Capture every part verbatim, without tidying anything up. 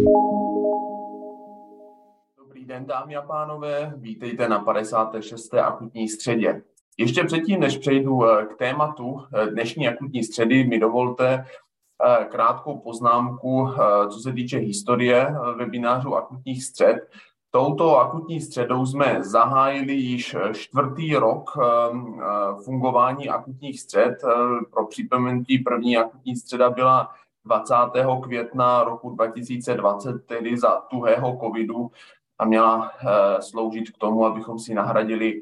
Dobrý den, dámy a pánové, vítejte na padesáté šesté akutní středě. Ještě předtím, než přejdu k tématu dnešní akutní středy, mi dovolte krátkou poznámku, co se týče historie webinářů akutních střed. Touto akutní středou jsme zahájili již čtvrtý rok fungování akutních střed. Pro připomenutí první akutní středa byla dvacátého května roku dva tisíce dvacet, tedy za tuhého covidu, a měla sloužit k tomu, abychom si nahradili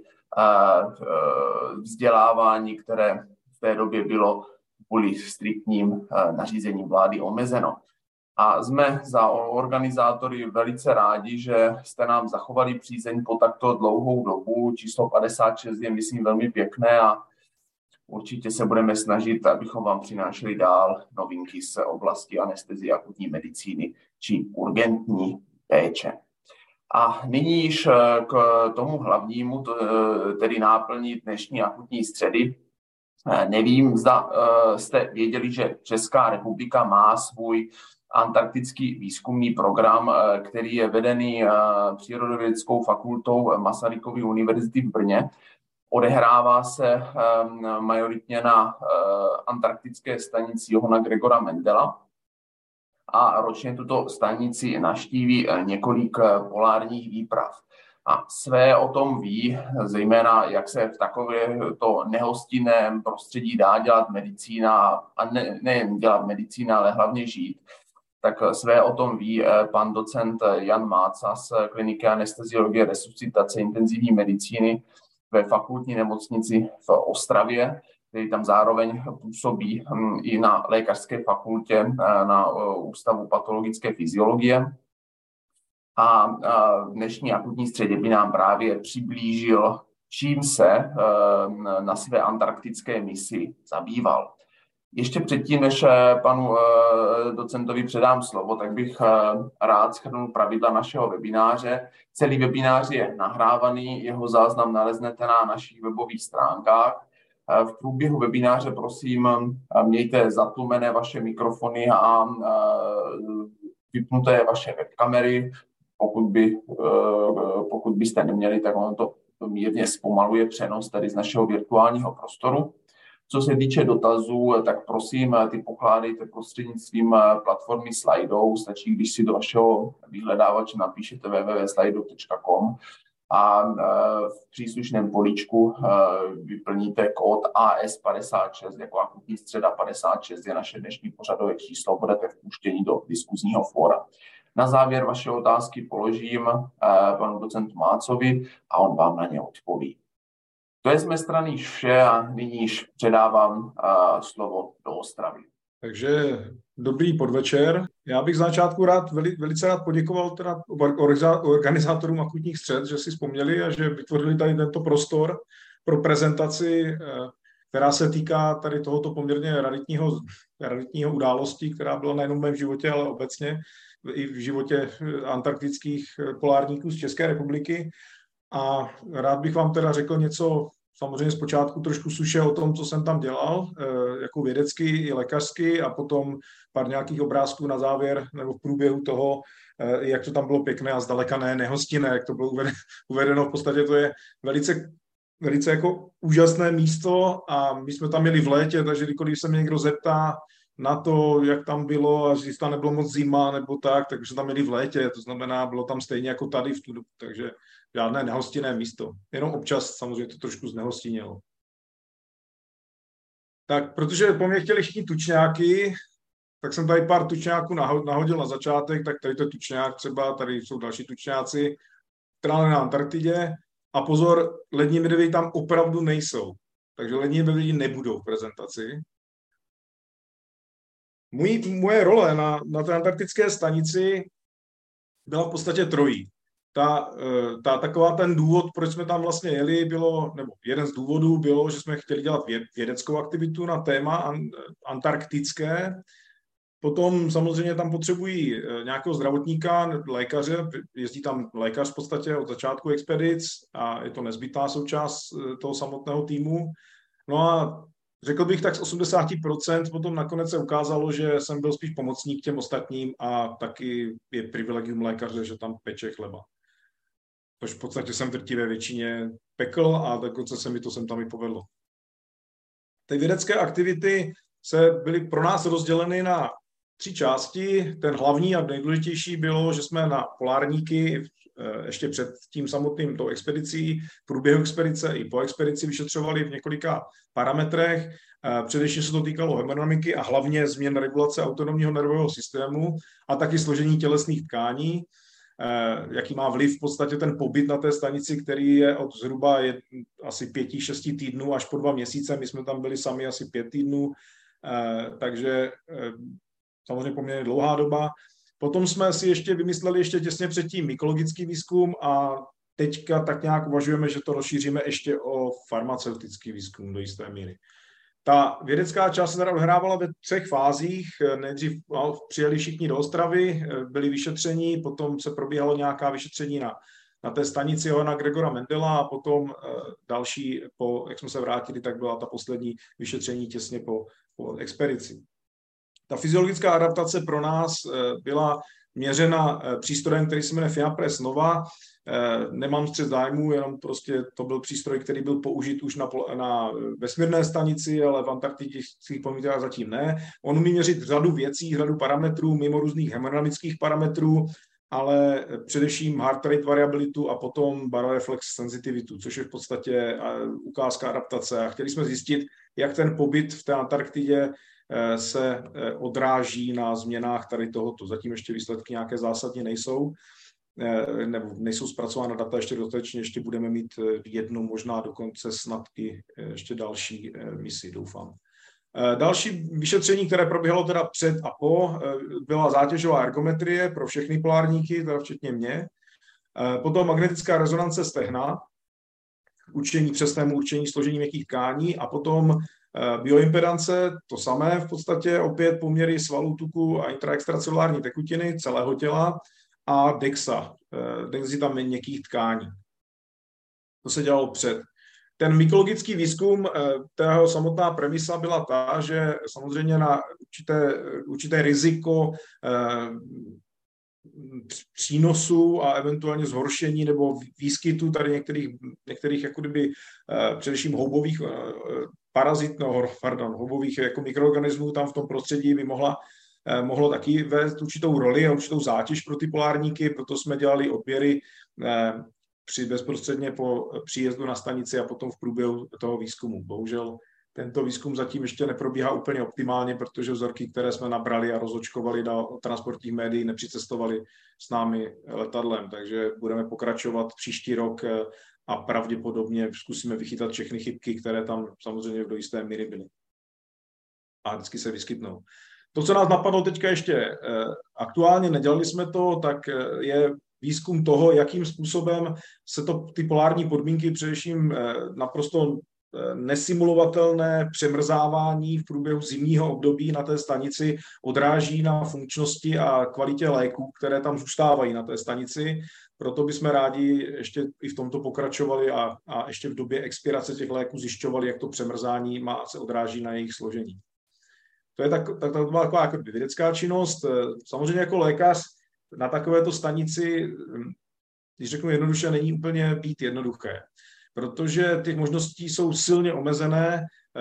vzdělávání, které v té době bylo kvůli striktním nařízením vlády omezeno. A jsme za organizátory velice rádi, že jste nám zachovali přízeň po takto dlouhou dobu. Číslo padesát šest je, myslím, velmi pěkné a určitě se budeme snažit, abychom vám přinášeli dál novinky z oblasti anestezie, akutní medicíny či urgentní péče. A nyní již k tomu hlavnímu, tedy náplní dnešní akutní středy. Nevím, zda jste věděli, že Česká republika má svůj antarktický výzkumný program, který je vedený Přírodovědeckou fakultou Masarykovy univerzity v Brně. Odehrává se majoritně na antarktické stanici Johana Gregora Mendela a ročně tuto stanici navštíví několik polárních výprav. A své o tom ví, zejména jak se v takovémto nehostinném prostředí dá dělat medicína, a ne, nejen dělat medicína, ale hlavně žít. Tak své o tom ví pan docent Jan Máca z kliniky anesteziologie, resuscitace, intenzivní medicíny ve fakultní nemocnici v Ostravě, který tam zároveň působí i na lékařské fakultě na Ústavu patologické fyziologie. A v dnešní akutní středě by nám právě přiblížil, čím se na své antarktické misi zabýval. Ještě předtím, než panu docentovi předám slovo, tak bych rád shrnul pravidla našeho webináře. Celý webinář je nahrávaný, jeho záznam naleznete na našich webových stránkách. V průběhu webináře prosím mějte zatlumené vaše mikrofony a vypnuté vaše webkamery. Pokud, by, pokud byste neměli, tak ono to mírně zpomaluje přenos tady z našeho virtuálního prostoru. Co se týče dotazů, tak prosím, ty pokládejte prostřednictvím platformy Slido. Stačí, když si do vašeho vyhledávače napíšete w w w tečka slido tečka com a v příslušném políčku vyplníte kód A S padesát šest, jako akutní středa padesát šest je naše dnešní pořadové číslo, budete vpuštěni do diskuzního fóra. Na závěr vaše otázky položím panu docentu Mácovi a on vám na ně odpoví. To je z mé strany vše a nyní již předávám uh, slovo do Ostravy. Takže dobrý podvečer. Já bych z začátku rád, veli, velice rád poděkoval teda organizátorům akutních střed, že si vzpomněli a že vytvořili tady tento prostor pro prezentaci, která se týká tady tohoto poměrně raritního, raritního události, která byla nejenom v mém životě, ale obecně i v životě antarktických polárníků z České republiky. A rád bych vám teda řekl něco, samozřejmě zpočátku trošku suše o tom, co jsem tam dělal, jako vědecky i lékařsky, a potom pár nějakých obrázků na závěr nebo v průběhu toho, jak to tam bylo pěkné a zdaleka ne nehostinné, jak to bylo uvedeno. V podstatě to je velice, velice jako úžasné místo a my jsme tam měli v létě, takže kdykoliv se mě někdo zeptá na to, jak tam bylo a že tam nebylo moc zima nebo tak, takže tam měli v létě, to znamená, bylo tam stejně jako tady v tu dobu, takže žádné nehostinné místo. Jenom občas samozřejmě to trošku znehostinilo. Tak, protože po mně chtěli všichni tučňáky, tak jsem tady pár tučňáků nahodil na začátek, tak tady to je tučňák třeba, tady jsou další tučňáci, která na Antarktidě. A pozor, lední medvědi tam opravdu nejsou. Takže lední medvědi nebudou v prezentaci. Můj, moje role na, na té antarktické stanici byla v podstatě trojí. Ta, ta, taková ten důvod, proč jsme tam vlastně jeli, bylo, nebo jeden z důvodů bylo, že jsme chtěli dělat vědeckou aktivitu na téma antarktické. Potom samozřejmě tam potřebují nějakého zdravotníka, lékaře, jezdí tam lékař v podstatě od začátku expedic a je to nezbytná součást toho samotného týmu. No a řekl bych tak z osmdesát procent, potom nakonec se ukázalo, že jsem byl spíš pomocník těm ostatním a taky je privilegium lékaře, že tam peče chleba. Což v podstatě jsem v drtivé většině pekl a dokonce se mi to sem tam i povedlo. Ty vědecké aktivity se byly pro nás rozděleny na tři části. Ten hlavní a nejdůležitější bylo, že jsme na polárníky ještě před tím samotným tou expedicí, v průběhu expedice i po expedici vyšetřovali v několika parametrech. Především se to týkalo hemodynamiky a hlavně změn regulace autonomního nervového systému a taky složení tělesných tkání, jaký má vliv v podstatě ten pobyt na té stanici, který je od zhruba je asi pěti, šesti týdnů až po dva měsíce. My jsme tam byli sami asi pět týdnů, takže samozřejmě poměrně dlouhá doba. Potom jsme si ještě vymysleli ještě těsně předtím mykologický výzkum a teďka tak nějak uvažujeme, že to rozšíříme ještě o farmaceutický výzkum do jisté míry. Ta vědecká část se teda odhrávala ve třech fázích. Nejdřív přijeli všichni do Ostravy, byli vyšetření, potom se probíhalo nějaká vyšetření na, na té stanici Johanna Gregora Mendela a potom další, po, jak jsme se vrátili, tak byla ta poslední vyšetření těsně po, po expedici. Ta fyziologická adaptace pro nás byla měřena přístrojem, který se jmenuje Fiapres Nova. Nemám střet zájmu, jenom prostě to byl přístroj, který byl použit už na, na vesmírné stanici, ale v antarktických podmínkách zatím ne. On umí měřit řadu věcí, řadu parametrů, mimo různých hemodynamických parametrů, ale především heart rate variabilitu a potom baroreflex sensitivitu, což je v podstatě ukázka adaptace. A chtěli jsme zjistit, jak ten pobyt v té Antarktidě se odráží na změnách tady tohoto. Zatím ještě výsledky nějaké zásadně nejsou, nebo nejsou zpracována data ještě dostatečně, ještě budeme mít jednu, možná dokonce snad i ještě další misi, doufám. Další vyšetření, které proběhlo teda před a po, byla zátěžová ergometrie pro všechny polárníky, teda včetně mě. Potom magnetická rezonance stehna, určení přesnému určení složení měkkých tkání a potom bioimpedance, to samé v podstatě, opět poměry svalů, tuku a intraextracelulární tekutiny celého těla a DEXA, densita měkkých tkání. To se dělalo před. Ten mykologický výzkum, tého samotná premisa byla ta, že samozřejmě na určité, určité riziko přínosu a eventuálně zhoršení nebo výskytu tady některých, některých jako kdyby, především houbových parazit, no, pardon, houbových jako mikroorganismů tam v tom prostředí by mohla, mohlo taky vést určitou roli a určitou zátěž pro ty polárníky, proto jsme dělali odběry při bezprostředně po příjezdu na stanici a potom v průběhu toho výzkumu. Bohužel tento výzkum zatím ještě neprobíhá úplně optimálně, protože vzorky, které jsme nabrali a rozočkovali do transportních médií, nepřicestovali s námi letadlem, takže budeme pokračovat příští rok a pravděpodobně zkusíme vychytat všechny chybky, které tam samozřejmě do jisté míry byly. A vždycky se vyskytnou. To, co nás napadlo teďka ještě aktuálně, nedělali jsme to, tak je výzkum toho, jakým způsobem se to, ty polární podmínky, především naprosto nesimulovatelné přemrzávání v průběhu zimního období na té stanici odráží na funkčnosti a kvalitě léků, které tam zůstávají na té stanici. Proto bychom rádi ještě i v tomto pokračovali a, a ještě v době expirace těch léků zjišťovali, jak to přemrzání má, se odráží na jejich složení. To je tak, tak, tak, taková jako vědecká činnost. Samozřejmě jako lékař na takovéto stanici, když řeknu jednoduše, není úplně být jednoduché, protože těch možností jsou silně omezené.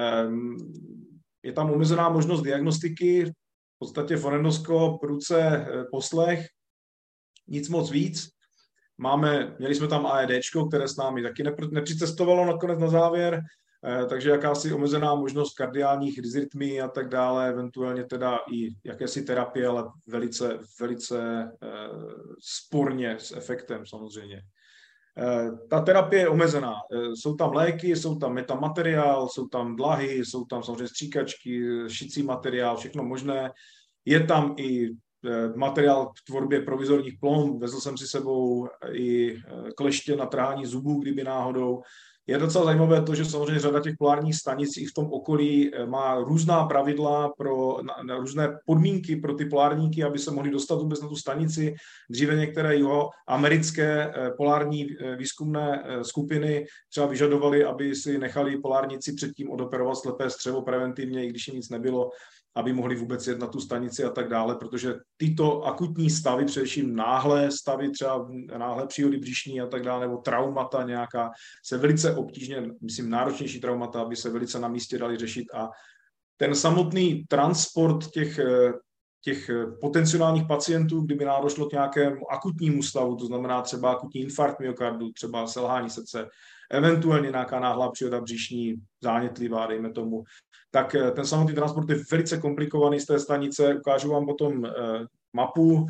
Je tam omezená možnost diagnostiky, v podstatě fonendoskop, ruce, poslech, nic moc víc. Máme, měli jsme tam A E Dčko, které s námi taky nepřicestovalo nakonec na závěr, takže jakási omezená možnost kardiálních dysrytmí a tak dále, eventuálně teda i jakési terapie, ale velice, velice sporně s efektem samozřejmě. Ta terapie je omezená. Jsou tam léky, jsou tam metamateriál, jsou tam dlahy, jsou tam samozřejmě stříkačky, šicí materiál, všechno možné. Je tam i materiál k tvorbě provizorních plomb, vezl jsem si sebou i kleště na trhání zubů, kdyby náhodou. Je docela zajímavé to, že samozřejmě řada těch polárních stanic i v tom okolí má různá pravidla pro na, na různé podmínky pro ty polárníky, aby se mohli dostat vůbec na tu stanici. Dříve některé jihoamerické polární výzkumné skupiny třeba vyžadovaly, aby si nechali polárníci předtím odoperovat slepé střevo preventivně, i když jim nic nebylo, aby mohli vůbec jet na tu stanici a tak dále, protože tyto akutní stavy, především náhlé stavy, třeba náhlé příhody břišní a tak dále, nebo traumata nějaká, se velice obtížně, myslím náročnější traumata, aby se velice na místě dali řešit a ten samotný transport těch, těch potenciálních pacientů, kdyby došlo k nějakému akutnímu stavu, to znamená třeba akutní infarkt myokardu, třeba selhání srdce, eventuálně nějaká náhlá příhoda břišní, zánětlivá, dejme tomu, tak ten samotný transport je velice komplikovaný z té stanice. Ukážu vám potom mapu.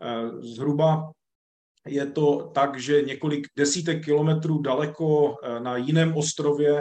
Zhruba je to tak, že několik desítek kilometrů daleko na jiném ostrově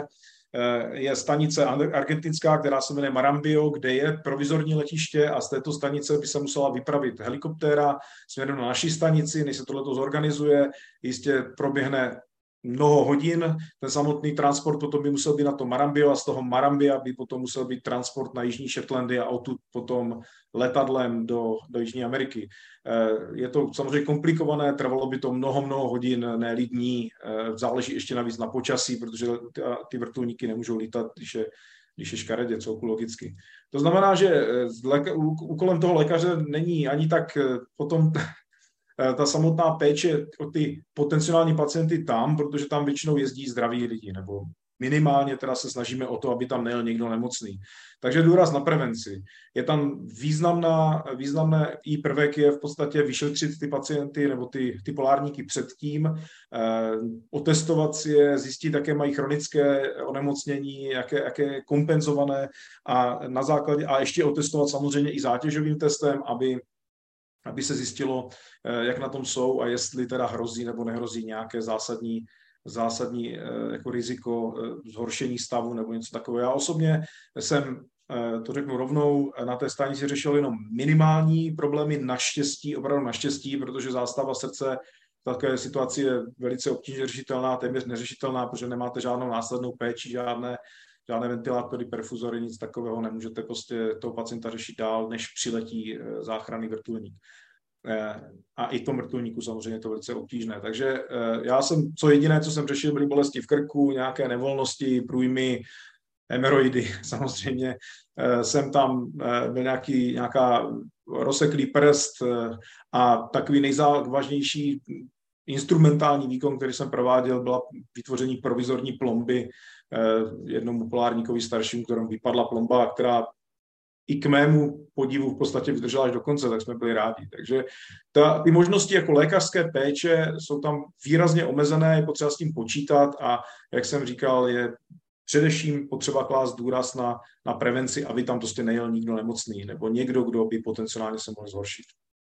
je stanice argentinská, která se jmenuje Marambio, kde je provizorní letiště a z této stanice by se musela vypravit helikoptéra směrem na naší stanici, než se tohleto zorganizuje. Jistě proběhne mnoho hodin, ten samotný transport potom by musel být na to Marambio a z toho Marambia by potom musel být transport na Jižní Shetlandy a odtud potom letadlem do, do Jižní Ameriky. Je to samozřejmě komplikované, trvalo by to mnoho, mnoho hodin, ne dní, záleží ještě navíc na počasí, protože ty vrtulníky nemůžou lítat, když je, když je škaredě, celku logicky. To znamená, že úkolem toho lékaře není ani tak potom ta samotná péče o ty potenciální pacienty tam, protože tam většinou jezdí zdraví lidi, nebo minimálně teda se snažíme o to, aby tam nejel někdo nemocný. Takže důraz na prevenci. Je tam významná, významné i prvek je v podstatě vyšetřit ty pacienty nebo ty, ty polárníky předtím, eh, otestovat si je, zjistit, jaké mají chronické onemocnění, jaké, jaké kompenzované a na základě, a ještě otestovat samozřejmě i zátěžovým testem, aby aby se zjistilo, jak na tom jsou a jestli teda hrozí nebo nehrozí nějaké zásadní, zásadní jako riziko zhoršení stavu nebo něco takového. Já osobně jsem, to řeknu rovnou, na té stanici řešil jenom minimální problémy, naštěstí, opravdu naštěstí, protože zástava srdce v takové situaci je velice obtížně řešitelná, téměř neřešitelná, protože nemáte žádnou následnou péči, žádné žádné ventilátory, perfuzory, nic takového, nemůžete prostě toho pacienta řešit dál, než přiletí záchranný vrtulník. A i tom vrtulníku samozřejmě je to velice obtížné. Takže já jsem, co jediné, co jsem řešil, byly bolesti v krku, nějaké nevolnosti, průjmy, hemeroidy, samozřejmě. Jsem tam byl nějaký, nějaká rozseklý prst a takový nejzávažnější instrumentální výkon, který jsem prováděl, byla vytvoření provizorní plomby jednomu polárníkovi staršímu, kterému vypadla plomba, která i k mému podivu v podstatě vydržela až do konce, tak jsme byli rádi. Takže ta, ty možnosti jako lékařské péče jsou tam výrazně omezené, je potřeba s tím počítat a jak jsem říkal, je především potřeba klást důraz na, na prevenci, aby tam prostě nejel nikdo nemocný nebo někdo, kdo by potenciálně se mohl zhoršit.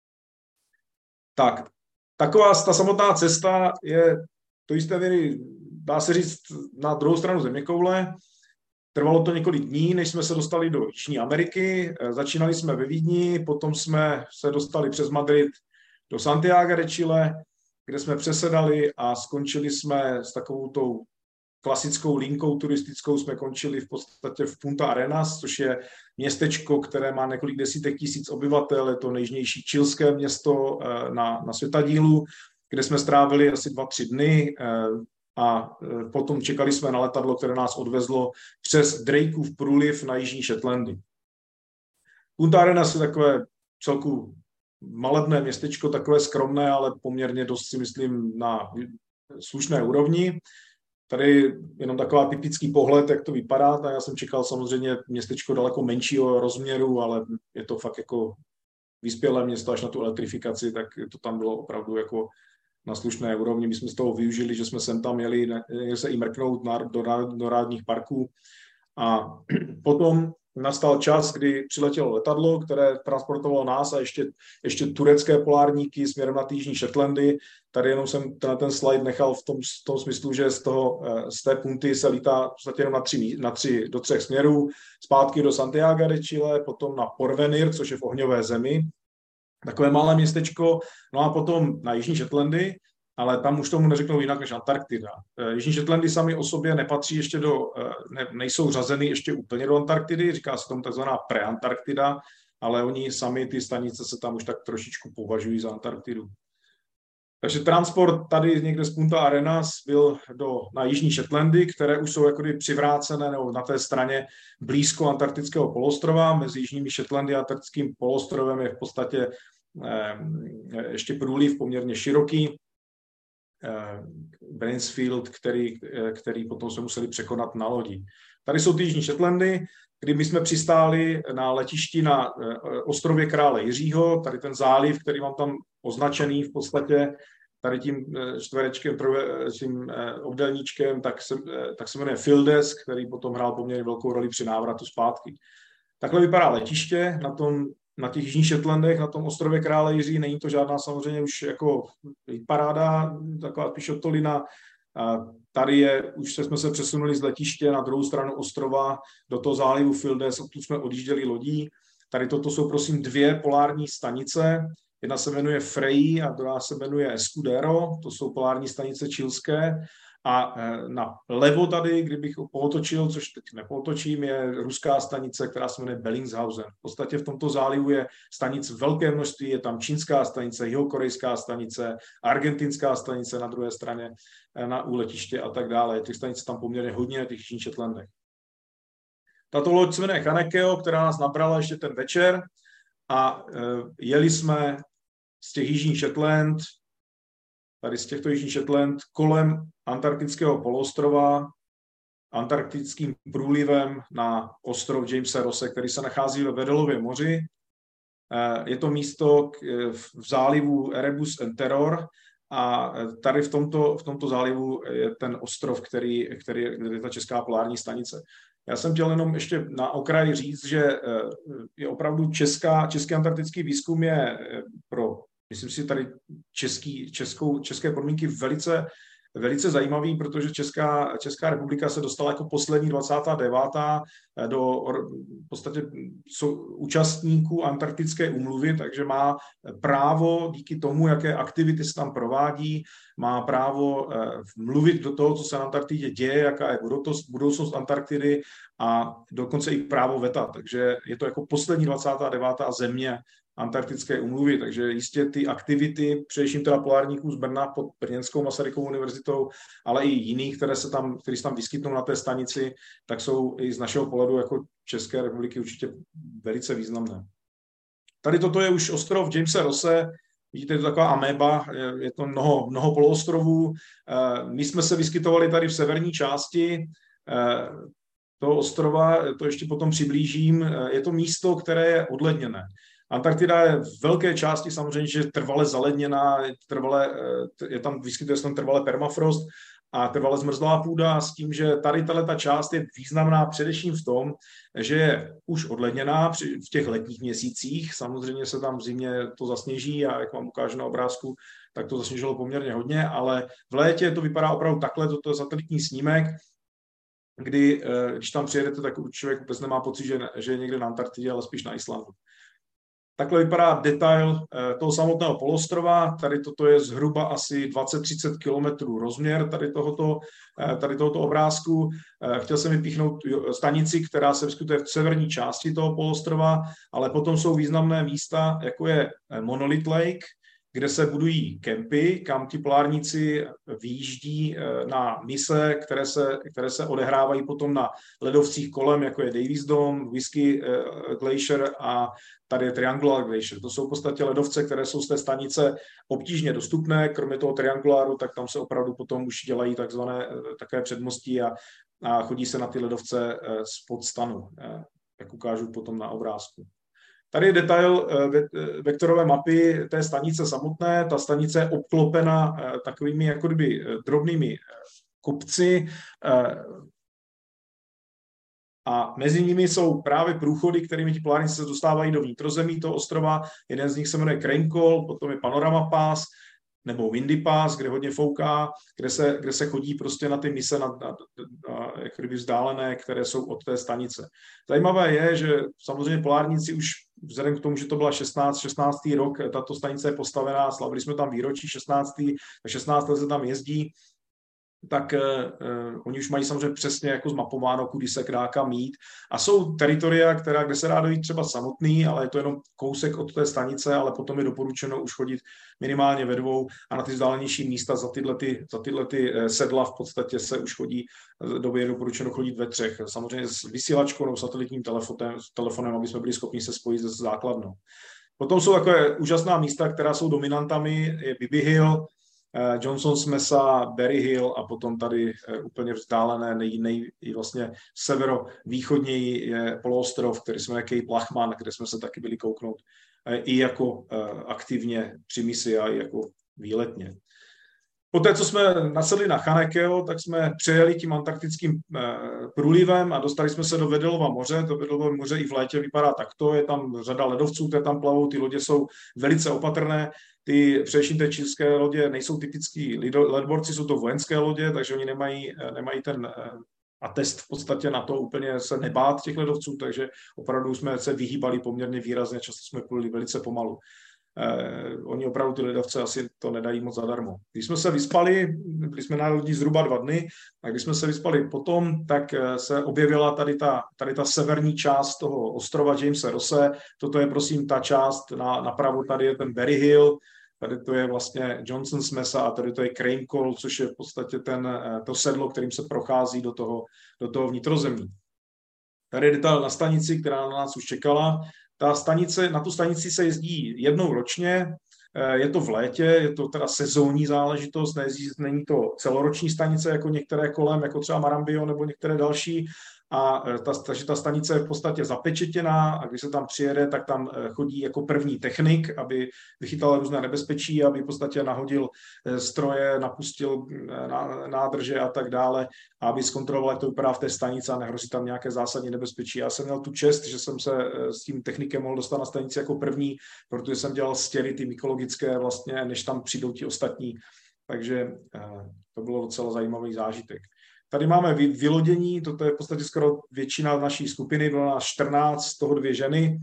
Tak, taková ta samotná cesta je to jisté věry, dá se říct, na druhou stranu zeměkoule. Trvalo to několik dní, než jsme se dostali do Jižní Ameriky. Začínali jsme ve Vídni, potom jsme se dostali přes Madrid do Santiago de Chile, kde jsme přesedali a skončili jsme s takovou tou klasickou linkou turistickou, jsme končili v podstatě v Punta Arenas, což je městečko, které má několik desítek tisíc obyvatel, je to nejjižnější chilské město na, na světadílu, kde jsme strávili asi dva, tři dny a potom čekali jsme na letadlo, které nás odvezlo přes Drakeův průliv na Jižní Shetlandy. Punta Arenas je takové celku malebné městečko, takové skromné, ale poměrně dost si myslím na slušné úrovni. Tady jenom taková typický pohled, jak to vypadá. Já jsem čekal samozřejmě městečko daleko menšího rozměru, ale je to fakt jako vyspělé město až na tu elektrifikaci, tak to tam bylo opravdu jako na slušné úrovni. My jsme z toho využili, že jsme sem tam jeli, jeli se i mrknout na, do, do národních parků. A potom nastal čas, kdy přiletělo letadlo, které transportovalo nás a ještě, ještě turecké polárníky směrem na ty Jižní Shetlandy. Tady jenom jsem ten, ten slide nechal v tom, v tom smyslu, že z, toho, z té punty se lítá v podstatě jenom na tři, na tři, do třech směrů. Zpátky do Santiago de Chile, potom na Porvenir, což je v ohňové zemi. Takové malé městečko, no a potom na Jižní Shetlandy. ale tam už tomu neřeknou jinak než Antarktida. Jižní Shetlandy sami o sobě nepatří ještě do, ne, nejsou řazeny ještě úplně do Antarktidy, říká se tomu takzvaná preantarktida, ale oni sami, ty stanice se tam už tak trošičku považují za Antarktidu. Takže transport tady někde z Punta Arenas byl do, na Jižní Shetlandy, které už jsou jakoby přivrácené nebo na té straně blízko antarktického poloostrova. Mezi Jižními Shetlandy a antarktickým poloostrovem je v podstatě eh, ještě průliv poměrně široký. Eh, Bransfield, který, eh, který potom se museli překonat na lodi. Tady jsou ty Jižní Shetlandy, kdy my jsme přistáli na letišti na eh, ostrově Krále Jiřího, tady ten záliv, který mám tam označený v podstatě tady tím čtverečkem, tím obdélníčkem, tak se, tak se jmenuje Fildes, který potom hrál poměrně velkou roli při návratu zpátky. Takhle vypadá letiště na, tom, na těch Jižních Shetlandech, na tom ostrově Krále Jiří. Není to žádná samozřejmě už jako paráda, taková spíš otolina. Tady je, už jsme se přesunuli z letiště na druhou stranu ostrova do toho zálivu Fildes, odtud jsme odjížděli lodí. Tady toto jsou prosím dvě polární stanice. Jedna se jmenuje Frei a druhá se jmenuje Escudero, to jsou polární stanice chilské. A na levo tady, kdybych pootočil, což teď nepootočím, je ruská stanice, která se jmenuje Bellingshausen. V podstatě v tomto zálivu je stanic velké množství, je tam čínská stanice, jihokorejská stanice, argentinská stanice na druhé straně na úletiště a tak dále. Těch stanic tam poměrně hodně na těch Jižních Shetlandech. Tato loď se jmenuje Kanekeo, která nás nabrala ještě ten večer a jeli jsme z těch Jižních Shetland, tady z těchto Jižních Shetland, kolem antarktického poloostrova, antarktickým průlivem na ostrov Jamesa Rosse, který se nachází ve Wedelově moři. Je to místo v zálivu Erebus and Terror a tady v tomto, v tomto zálivu je ten ostrov, který, který je ta česká polární stanice. Já jsem chtěl jenom ještě na okraji říct, že je opravdu česká, český antarktický výzkum je pro, myslím si, tady český, českou, české podmínky velice, velice zajímavý, protože Česká, Česká republika se dostala jako poslední dvacátá devátá do v podstatě účastníků Antarktické úmluvy, takže má právo díky tomu, jaké aktivity se tam provádí, má právo mluvit do toho, co se na Antarktidě děje, jaká je budoucnost, budoucnost Antarktidy a dokonce i právo veta. Takže je to jako poslední dvacátá devátá země Antarktické úmluvy, takže jistě ty aktivity, především teda polárníků z Brna pod Brněnskou Masarykovou univerzitou, ale i jiných, které se tam, které se tam vyskytnou na té stanici, tak jsou i z našeho pohledu jako České republiky určitě velice významné. Tady toto je už ostrov Jamesa Rosse, vidíte, je to taková améba, je to mnoho, mnoho poloostrovů. My jsme se vyskytovali tady v severní části toho ostrova, to ještě potom přiblížím. Je to místo, které je odledněné. Antarktida je v velké části samozřejmě, že trvale zaledněná, je, trvale, je tam, vyskytuje se tam trvale permafrost a trvale zmrzlá půda s tím, že tady tato část je významná především v tom, že je už odledněná v těch letních měsících. Samozřejmě se tam v zimě to zasněží a jak vám ukážu na obrázku, tak to zasněžilo poměrně hodně, ale v létě to vypadá opravdu takhle, toto je satelitní snímek, kdy, když tam přijedete, tak člověk vůbec nemá pocit, že, že je někde na Antarktidě, ale spíš na Islandu. Takhle vypadá detail toho samotného poloostrova. Tady toto je zhruba asi dvacet třicet kilometrů rozměr tady tohoto, tady tohoto obrázku. Chtěl jsem vypíchnout stanici, která se vyskytuje v severní části toho poloostrova, ale potom jsou významné místa, jako je Monolith Lake, kde se budují kempy, kam ti polárníci vyjíždí na mise, které se, které se odehrávají potom na ledovcích kolem, jako je Davis Dome, Whiskey Glacier a tady je Triangular Glacier. To jsou v podstatě ledovce, které jsou z té stanice obtížně dostupné. Kromě toho trianguláru, tak tam se opravdu potom už dělají takzvané takové předmostí a, a chodí se na ty ledovce spod stanu, jak ukážu potom na obrázku. Tady je detail vektorové mapy té stanice samotné. Ta stanice je obklopena takovými jako kdyby drobnými kopci a mezi nimi jsou právě průchody, kterými ti polárníci se dostávají do vnitrozemí toho ostrova. Jeden z nich se jmenuje Crane Col, potom je Panorama Pass nebo Windy Pass, kde hodně fouká, kde se, kde se chodí prostě na ty mise na, na, na, jak kdyby vzdálené, které jsou od té stanice. Zajímavé je, že samozřejmě polárníci už vzhledem k tomu, že to byla šestnáct, šestnáctý rok, tato stanice je postavená, slavili jsme tam výročí šestnáctý, šestnáct let se tam jezdí, tak uh, oni už mají samozřejmě přesně jako zmapováno, kudy se dá kam jít. A jsou teritoria, která, kde se dá dojít třeba samotný, ale je to jenom kousek od té stanice, ale potom je doporučeno už chodit minimálně ve dvou a na ty vzdálenější místa za tyhle, ty, za tyhle ty sedla v podstatě se už chodí, době je doporučeno chodit ve třech. Samozřejmě s vysílačkou nebo satelitním telefonem, telefonem, aby jsme byli schopni se spojit se základnou. Potom jsou takové úžasná místa, která jsou dominantami, je Bibi Hill, Johnson's Mesa, Berry Hill a potom tady úplně vzdálené, nej, nej, vlastně severovýchodněji je poloostrov, který se jmenuje Cape Lachman, kde jsme se taky byli kouknout i jako aktivně při misi a i jako výletně. Poté, co jsme nasedli na Chanekeo, tak jsme přejeli tím antarktickým průlivem a dostali jsme se do Weddellova moře. To Weddellova moře i v létě vypadá takto, je tam řada ledovců, které tam plavou, ty lodě jsou velice opatrné. Ty především té čilské lodě nejsou typický ledborci, jsou to vojenské lodě, takže oni nemají, nemají ten atest v podstatě na to úplně se nebát těch ledovců, takže opravdu jsme se vyhýbali poměrně výrazně, často jsme pluli velice pomalu. Eh, oni opravdu ty ledovce asi to nedají moc zadarmo. Když jsme se vyspali, byli jsme na lodi zhruba dva dny, a když jsme se vyspali potom, tak se objevila tady ta, tady ta severní část toho ostrova Jamese Rosse. Toto je prosím ta část, na, napravo tady je ten Berry Hill, tady to je vlastně Johnson's Mesa a tady to je Crane Col, což je v podstatě ten, to sedlo, kterým se prochází do toho, do toho vnitrozemí. Tady je detail na stanici, která na nás už čekala. Ta stanice, na tu stanici se jezdí jednou ročně, je to v létě, je to teda sezónní záležitost, nejezdí, není to celoroční stanice jako některé kolem, jako třeba Marambio nebo některé další. A ta, takže ta stanice je v podstatě zapečetěná a když se tam přijede, tak tam chodí jako první technik, aby vychytal různé nebezpečí, aby v podstatě nahodil stroje, napustil nádrže a tak dále, a aby zkontroloval, jak to vypadá v té stanici a nehrozí tam nějaké zásadní nebezpečí. Já jsem měl tu čest, že jsem se s tím technikem mohl dostat na stanici jako první, protože jsem dělal stěry ty mykologické vlastně, než tam přijdou ti ostatní. Takže to bylo docela zajímavý zážitek. Tady máme vylodění, toto je v podstatě skoro většina naší skupiny, bylo nás čtrnáct, z toho dvě ženy.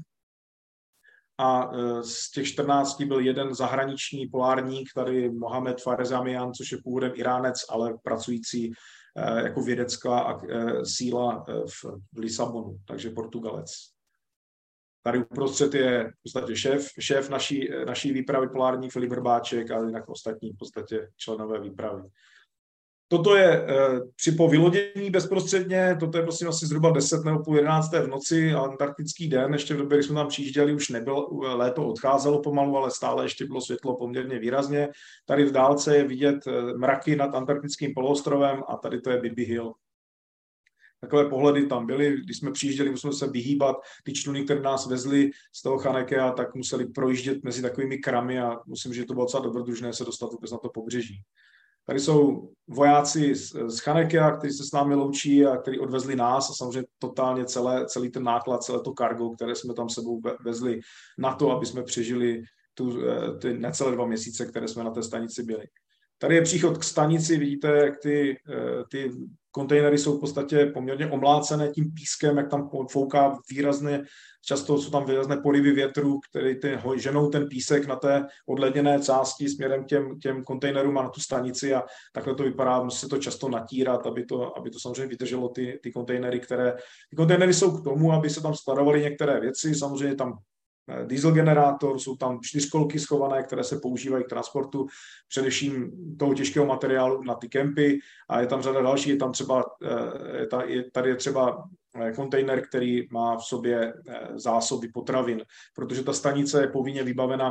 A z těch čtrnácti byl jeden zahraniční polárník, tady Mohamed Farezamian, což je původem Iránec, ale pracující jako vědecká síla v Lisabonu, takže Portugalec. Tady uprostřed je v podstatě šéf, šéf naší, naší výpravy polární Filip Hrbáček a jinak ostatní v podstatě členové výpravy. Toto je eh, při po vylodění bezprostředně, toto je prosím asi zhruba deset nebo půl jedenácté v noci, antarktický den, ještě v době, kdy jsme tam přijížděli, už nebylo, léto odcházelo pomalu, ale stále ještě bylo světlo poměrně výrazně. Tady v dálce je vidět mraky nad antarktickým poloostrovem a tady to je Bibi Hill. Takové pohledy tam byly, když jsme přijížděli, museli se vyhýbat, ty čluny, které nás vezly z toho Chanekea, tak museli projíždět mezi takovými kramy a musím, že to bylo docela dobrodružné se dostat vůbec na to pobřeží. Tady jsou vojáci z Chanekea, kteří se s námi loučí a kteří odvezli nás a samozřejmě totálně celé, celý ten náklad, celé to cargo, které jsme tam sebou vezli na to, aby jsme přežili tu, ty necelé dva měsíce, které jsme na té stanici byli. Tady je příchod k stanici, vidíte, jak ty, ty kontejnery jsou v podstatě poměrně omlácené tím pískem, jak tam fouká výrazně, často jsou tam výrazné porivy větru, které ty, ženou ten písek na té odledněné části směrem k těm, těm kontejnerům a na tu stanici a takhle to vypadá, musí se to často natírat, aby to, aby to samozřejmě vydrželo ty, ty kontejnery, které, ty kontejnery jsou k tomu, aby se tam skladovaly některé věci, samozřejmě tam diesel generátor, jsou tam čtyřkolky schované, které se používají k transportu především toho těžkého materiálu na ty kempy a je tam řada další, je tam třeba, je, tady je třeba kontejner, který má v sobě zásoby potravin, protože ta stanice je povinně vybavena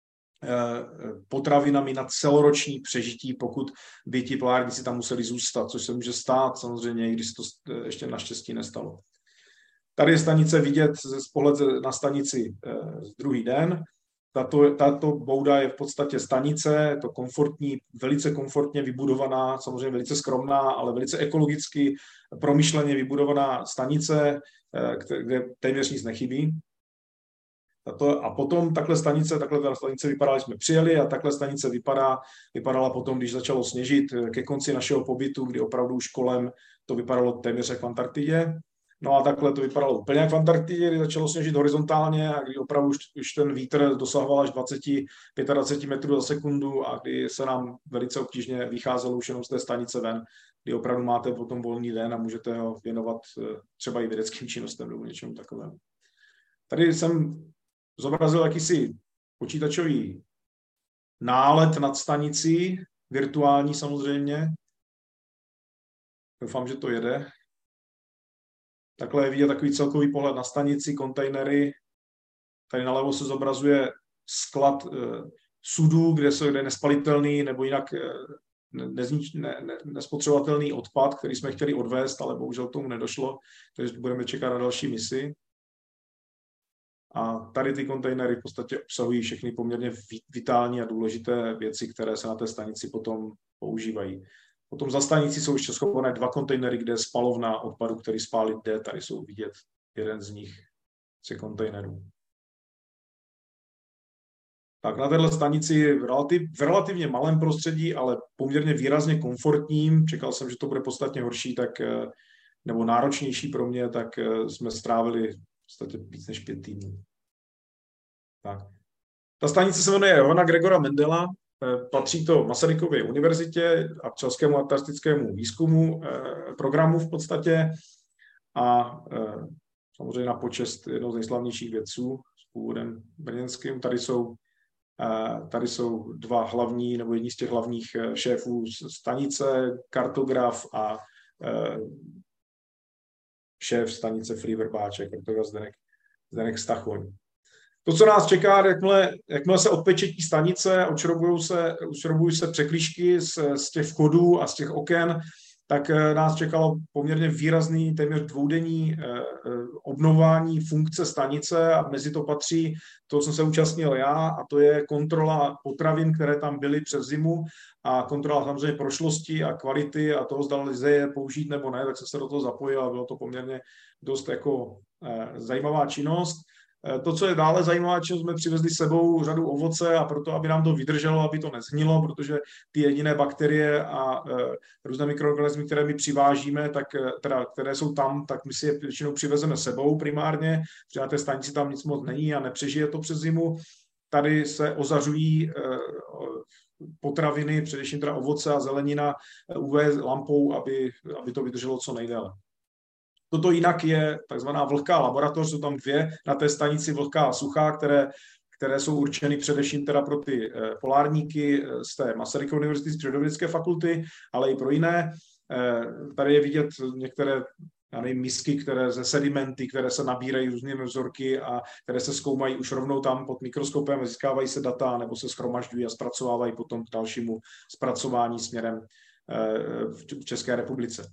potravinami na celoroční přežití, pokud by ti polárníci tam museli zůstat, což se může stát samozřejmě, i když se to ještě naštěstí nestalo. Tady je stanice vidět z pohledu na stanici z druhý den. Tato, tato bouda je v podstatě stanice, je to komfortní, velice komfortně vybudovaná, samozřejmě velice skromná, ale velice ekologicky promyšleně vybudovaná stanice, kde téměř nic nechybí. Tato, a potom takhle stanice, takhle ta stanice vypadala, když jsme přijeli a takhle stanice vypadá, vypadala potom, když začalo sněžit ke konci našeho pobytu, kdy opravdu už kolem to vypadalo téměř jak v Antarktidě. No a takhle to vypadalo úplně jak v Antarktidě, kdy začalo sněžit horizontálně a kdy opravdu už, už ten vítr dosahoval až dvacet až dvacet pět metrů za sekundu a kdy se nám velice obtížně vycházelo už jenom z té stanice ven, kdy opravdu máte potom volný den a můžete ho věnovat třeba i vědeckým činnostem nebo něčemu takovému. Tady jsem zobrazil jakýsi počítačový nálet nad stanicí, virtuální samozřejmě. Doufám, že to jede. Takhle je vidět takový celkový pohled na stanici, kontejnery. Tady nalevo se zobrazuje sklad e, sudů, kde jsou kde nespalitelný nebo jinak e, neznič, ne, ne, nespotřebovatelný odpad, který jsme chtěli odvést, ale bohužel k tomu nedošlo, takže budeme čekat na další misi. A tady ty kontejnery v podstatě obsahují všechny poměrně vitální a důležité věci, které se na té stanici potom používají. Potom za stanici jsou ještě schované dva kontejnery, kde je spalovna odpadu, který spálit jde. Tady jsou vidět jeden z nich, z kontejnerů. Tak na této stanici v, relativ, v relativně malém prostředí, ale poměrně výrazně komfortním, čekal jsem, že to bude podstatně horší, tak, nebo náročnější pro mě, tak jsme strávili v podstatě víc než pět týdnů. Tak. Ta stanice se jmenuje Johanna Gregora Mendela, patří to Masarykově univerzitě a Českému antarktickému výzkumu programu v podstatě a samozřejmě na počest jednoho z nejslavnějších vědců s původem brněnským. Tady jsou, tady jsou dva hlavní, nebo jedni z těch hlavních šéfů stanice, kartograf a šéf stanice Free Verbáček, kartograf Zdeněk, Zdeněk Stachoň. To, co nás čeká, jakmile, jakmile se odpečetí stanice, odšrobují se, odšrobují se překlíšky z, z těch vchodů a z těch oken, tak nás čekalo poměrně výrazný, téměř dvoudenní eh, obnovování funkce stanice a mezi to patří to, co se účastnil já, a to je kontrola potravin, které tam byly přes zimu a kontrola samozřejmě prošlosti a kvality a toho, zda lze je použít nebo ne, tak jsem se do toho zapojil a bylo to poměrně dost jako eh, zajímavá činnost. To, co je dále zajímavé, že jsme přivezli s sebou řadu ovoce a proto, aby nám to vydrželo, aby to nezhnilo, protože ty jediné bakterie a e, různé mikroorganismy, které my přivážíme, tak, teda, které jsou tam, tak my si je většinou přivezeme sebou primárně, protože na té stanici tam nic moc není a nepřežije to přes zimu. Tady se ozařují e, potraviny, především teda ovoce a zelenina U V lampou, aby, aby to vydrželo co nejdéle. Toto jinak je takzvaná vlhká laboratoř, jsou tam dvě na té stanici, vlhká a suchá, které, které jsou určeny především teda pro ty eh, polárníky z té Masarykovy univerzity, z přírodovědecké fakulty, ale i pro jiné. Eh, tady je vidět některé já nevím, misky, které ze sedimenty, které se nabírají různými vzorky a které se zkoumají už rovnou tam pod mikroskopem, získávají se data nebo se shromažďují a zpracovávají potom k dalšímu zpracování směrem eh, v České republice.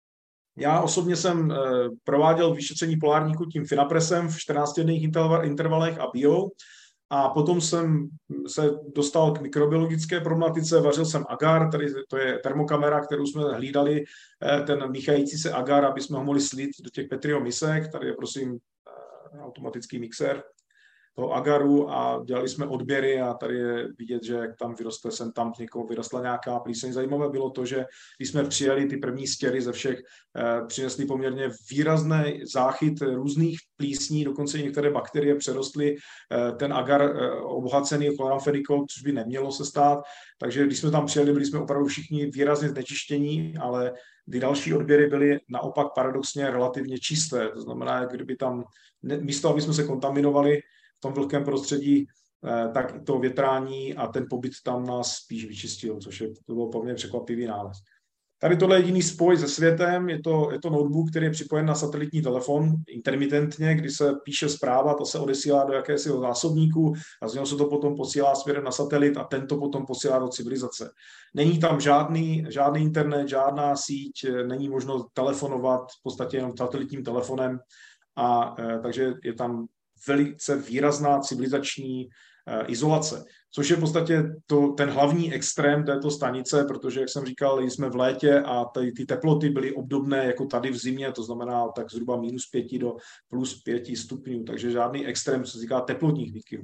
Já osobně jsem prováděl vyšetření polárníku tím Finapresem v čtrnáctidenních intervalech a bio a potom jsem se dostal k mikrobiologické problematice, vařil jsem agar, tady to je termokamera, kterou jsme hlídali, ten míchající se agar, aby jsme ho mohli slít do těch Petriho misek, tady je prosím automatický mixér toho agaru a dělali jsme odběry a tady je vidět, že jak tam vyroste, sem tam z někoho vyrostla nějaká plíseň. Zajímavé bylo to, že když jsme přijeli ty první stěry ze všech, eh, přinesli poměrně výrazný záchyt různých plísní, dokonce některé bakterie přerostly eh, ten agar eh, obohacený chloramfenikou, což by nemělo se stát. Takže když jsme tam přijeli, byli jsme opravdu všichni výrazně znečištění, ale ty další odběry byly naopak paradoxně relativně čisté. To znamená, kdyby tam, místo aby jsme se kontaminovali, v tom vlhkém prostředí, tak to větrání a ten pobyt tam nás spíš vyčistil, což je, to bylo poměrně překvapivý nález. Tady tohle je jediný spoj se světem, je to, je to notebook, který je připojen na satelitní telefon intermitentně, kdy se píše zpráva, to se odesílá do jakésiho zásobníku a z něho se to potom posílá směrem na satelit a ten to potom posílá do civilizace. Není tam žádný, žádný internet, žádná síť, není možno telefonovat v podstatě jenom satelitním telefonem a takže je tam velice výrazná civilizační uh, izolace, což je v podstatě to, ten hlavní extrém této stanice, protože, jak jsem říkal, jsme v létě a tady ty teploty byly obdobné jako tady v zimě, to znamená tak zhruba minus pěti do plus pěti stupňů, takže žádný extrém, co se říká teplotních výkyvů.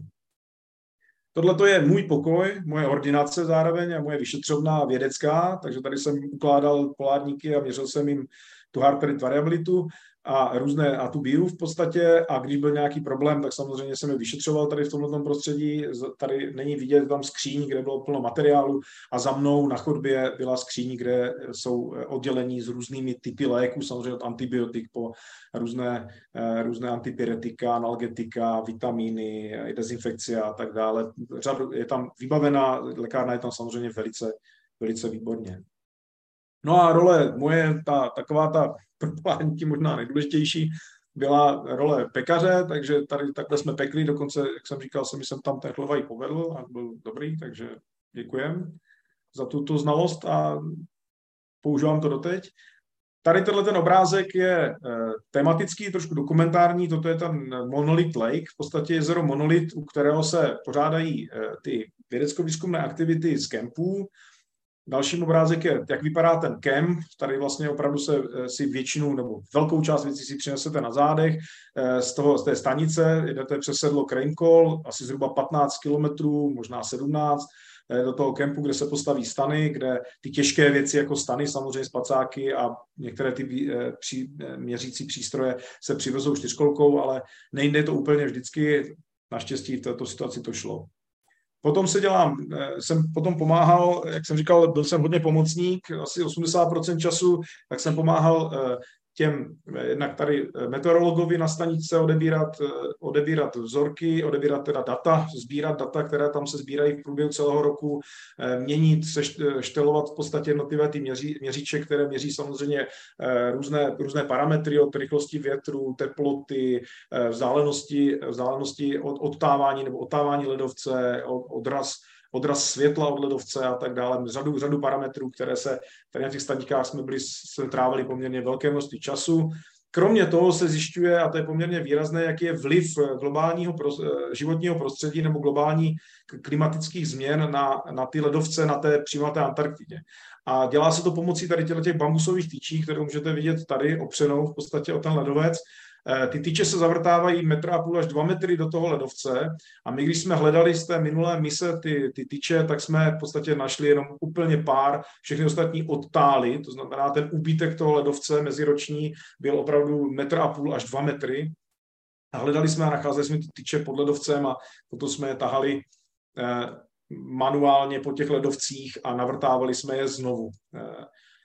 Tohle je můj pokoj, moje ordinace zároveň a moje vyšetřovna vědecká, takže tady jsem ukládal polárníky a měřil jsem jim tu heart rate variabilitu. a různé a tu bíru v podstatě, a když byl nějaký problém, tak samozřejmě jsem je vyšetřoval tady v tomto prostředí. Tady není vidět tam skříň, kde bylo plno materiálu, a za mnou na chodbě byla skříň, kde jsou oddělení s různými typy léků, samozřejmě od antibiotik po různé, různé antipyretika, analgetika, vitamíny, dezinfekce a tak dále. Je tam vybavená, lékárna je tam samozřejmě velice, velice výborně. No a role moje, ta, taková ta propálení možná nejdůležitější, byla role pekaře, takže tady takhle jsme pekli, dokonce, jak jsem říkal, jsem, jsem tam ten chleba i povedl a byl dobrý, takže děkujem za tuto znalost a používám to doteď. Tady tenhle ten obrázek je e, tematický, trošku dokumentární, toto je ten Monolith Lake, v podstatě jezero Monolith, u kterého se pořádají e, ty vědecko-výzkumné aktivity z kempů. Další obrázek je, jak vypadá ten kemp. Tady vlastně opravdu se si většinu nebo velkou část věcí si přinesete na zádech z, toho, z té stanice, jdete přes sedlo Crane Call, asi zhruba patnáct kilometrů, možná sedmnáct, do toho kempu, kde se postaví stany, kde ty těžké věci jako stany, samozřejmě spacáky a některé ty při, měřící přístroje se přivezou čtyřkolkou, ale nejde to úplně vždycky. Naštěstí v této situaci to šlo. Potom se dělám, jsem potom pomáhal, jak jsem říkal, byl jsem hodně pomocník, asi osmdesát procent času, tak jsem pomáhal těm, jednak tady meteorologovi na stanice odebírat, odebírat vzorky, odebírat teda data, sbírat data, které tam se sbírají v průběhu celého roku, měnit, štelovat v podstatě jednotlivé ty měří, měříče, které měří samozřejmě různé, různé parametry od rychlosti větru, teploty, vzdálenosti, vzdálenosti od odtávání nebo odtávání ledovce, od, odraz odraz světla od ledovce a tak dále, řadu, řadu parametrů, které se tady na těch stanikách jsme byli, jsme trávili poměrně velké množství času. Kromě toho se zjišťuje, a to je poměrně výrazné, jaký je vliv globálního životního prostředí nebo globální klimatických změn na, na ty ledovce na té přímo na té Antarktidě. A dělá se to pomocí tady těch bambusových tyčí, které můžete vidět tady opřenou v podstatě o ten ledovec. Ty tyče se zavrtávají metr a půl až dva metry do toho ledovce a my, když jsme hledali z té minulé mise ty, ty tyče, tak jsme v podstatě našli jenom úplně pár, všechny ostatní odtály, to znamená ten úbytek toho ledovce meziroční byl opravdu metr a půl až dva metry. A hledali jsme a nacházeli jsme ty tyče pod ledovcem a potom jsme je tahali eh, manuálně po těch ledovcích a navrtávali jsme je znovu. Eh,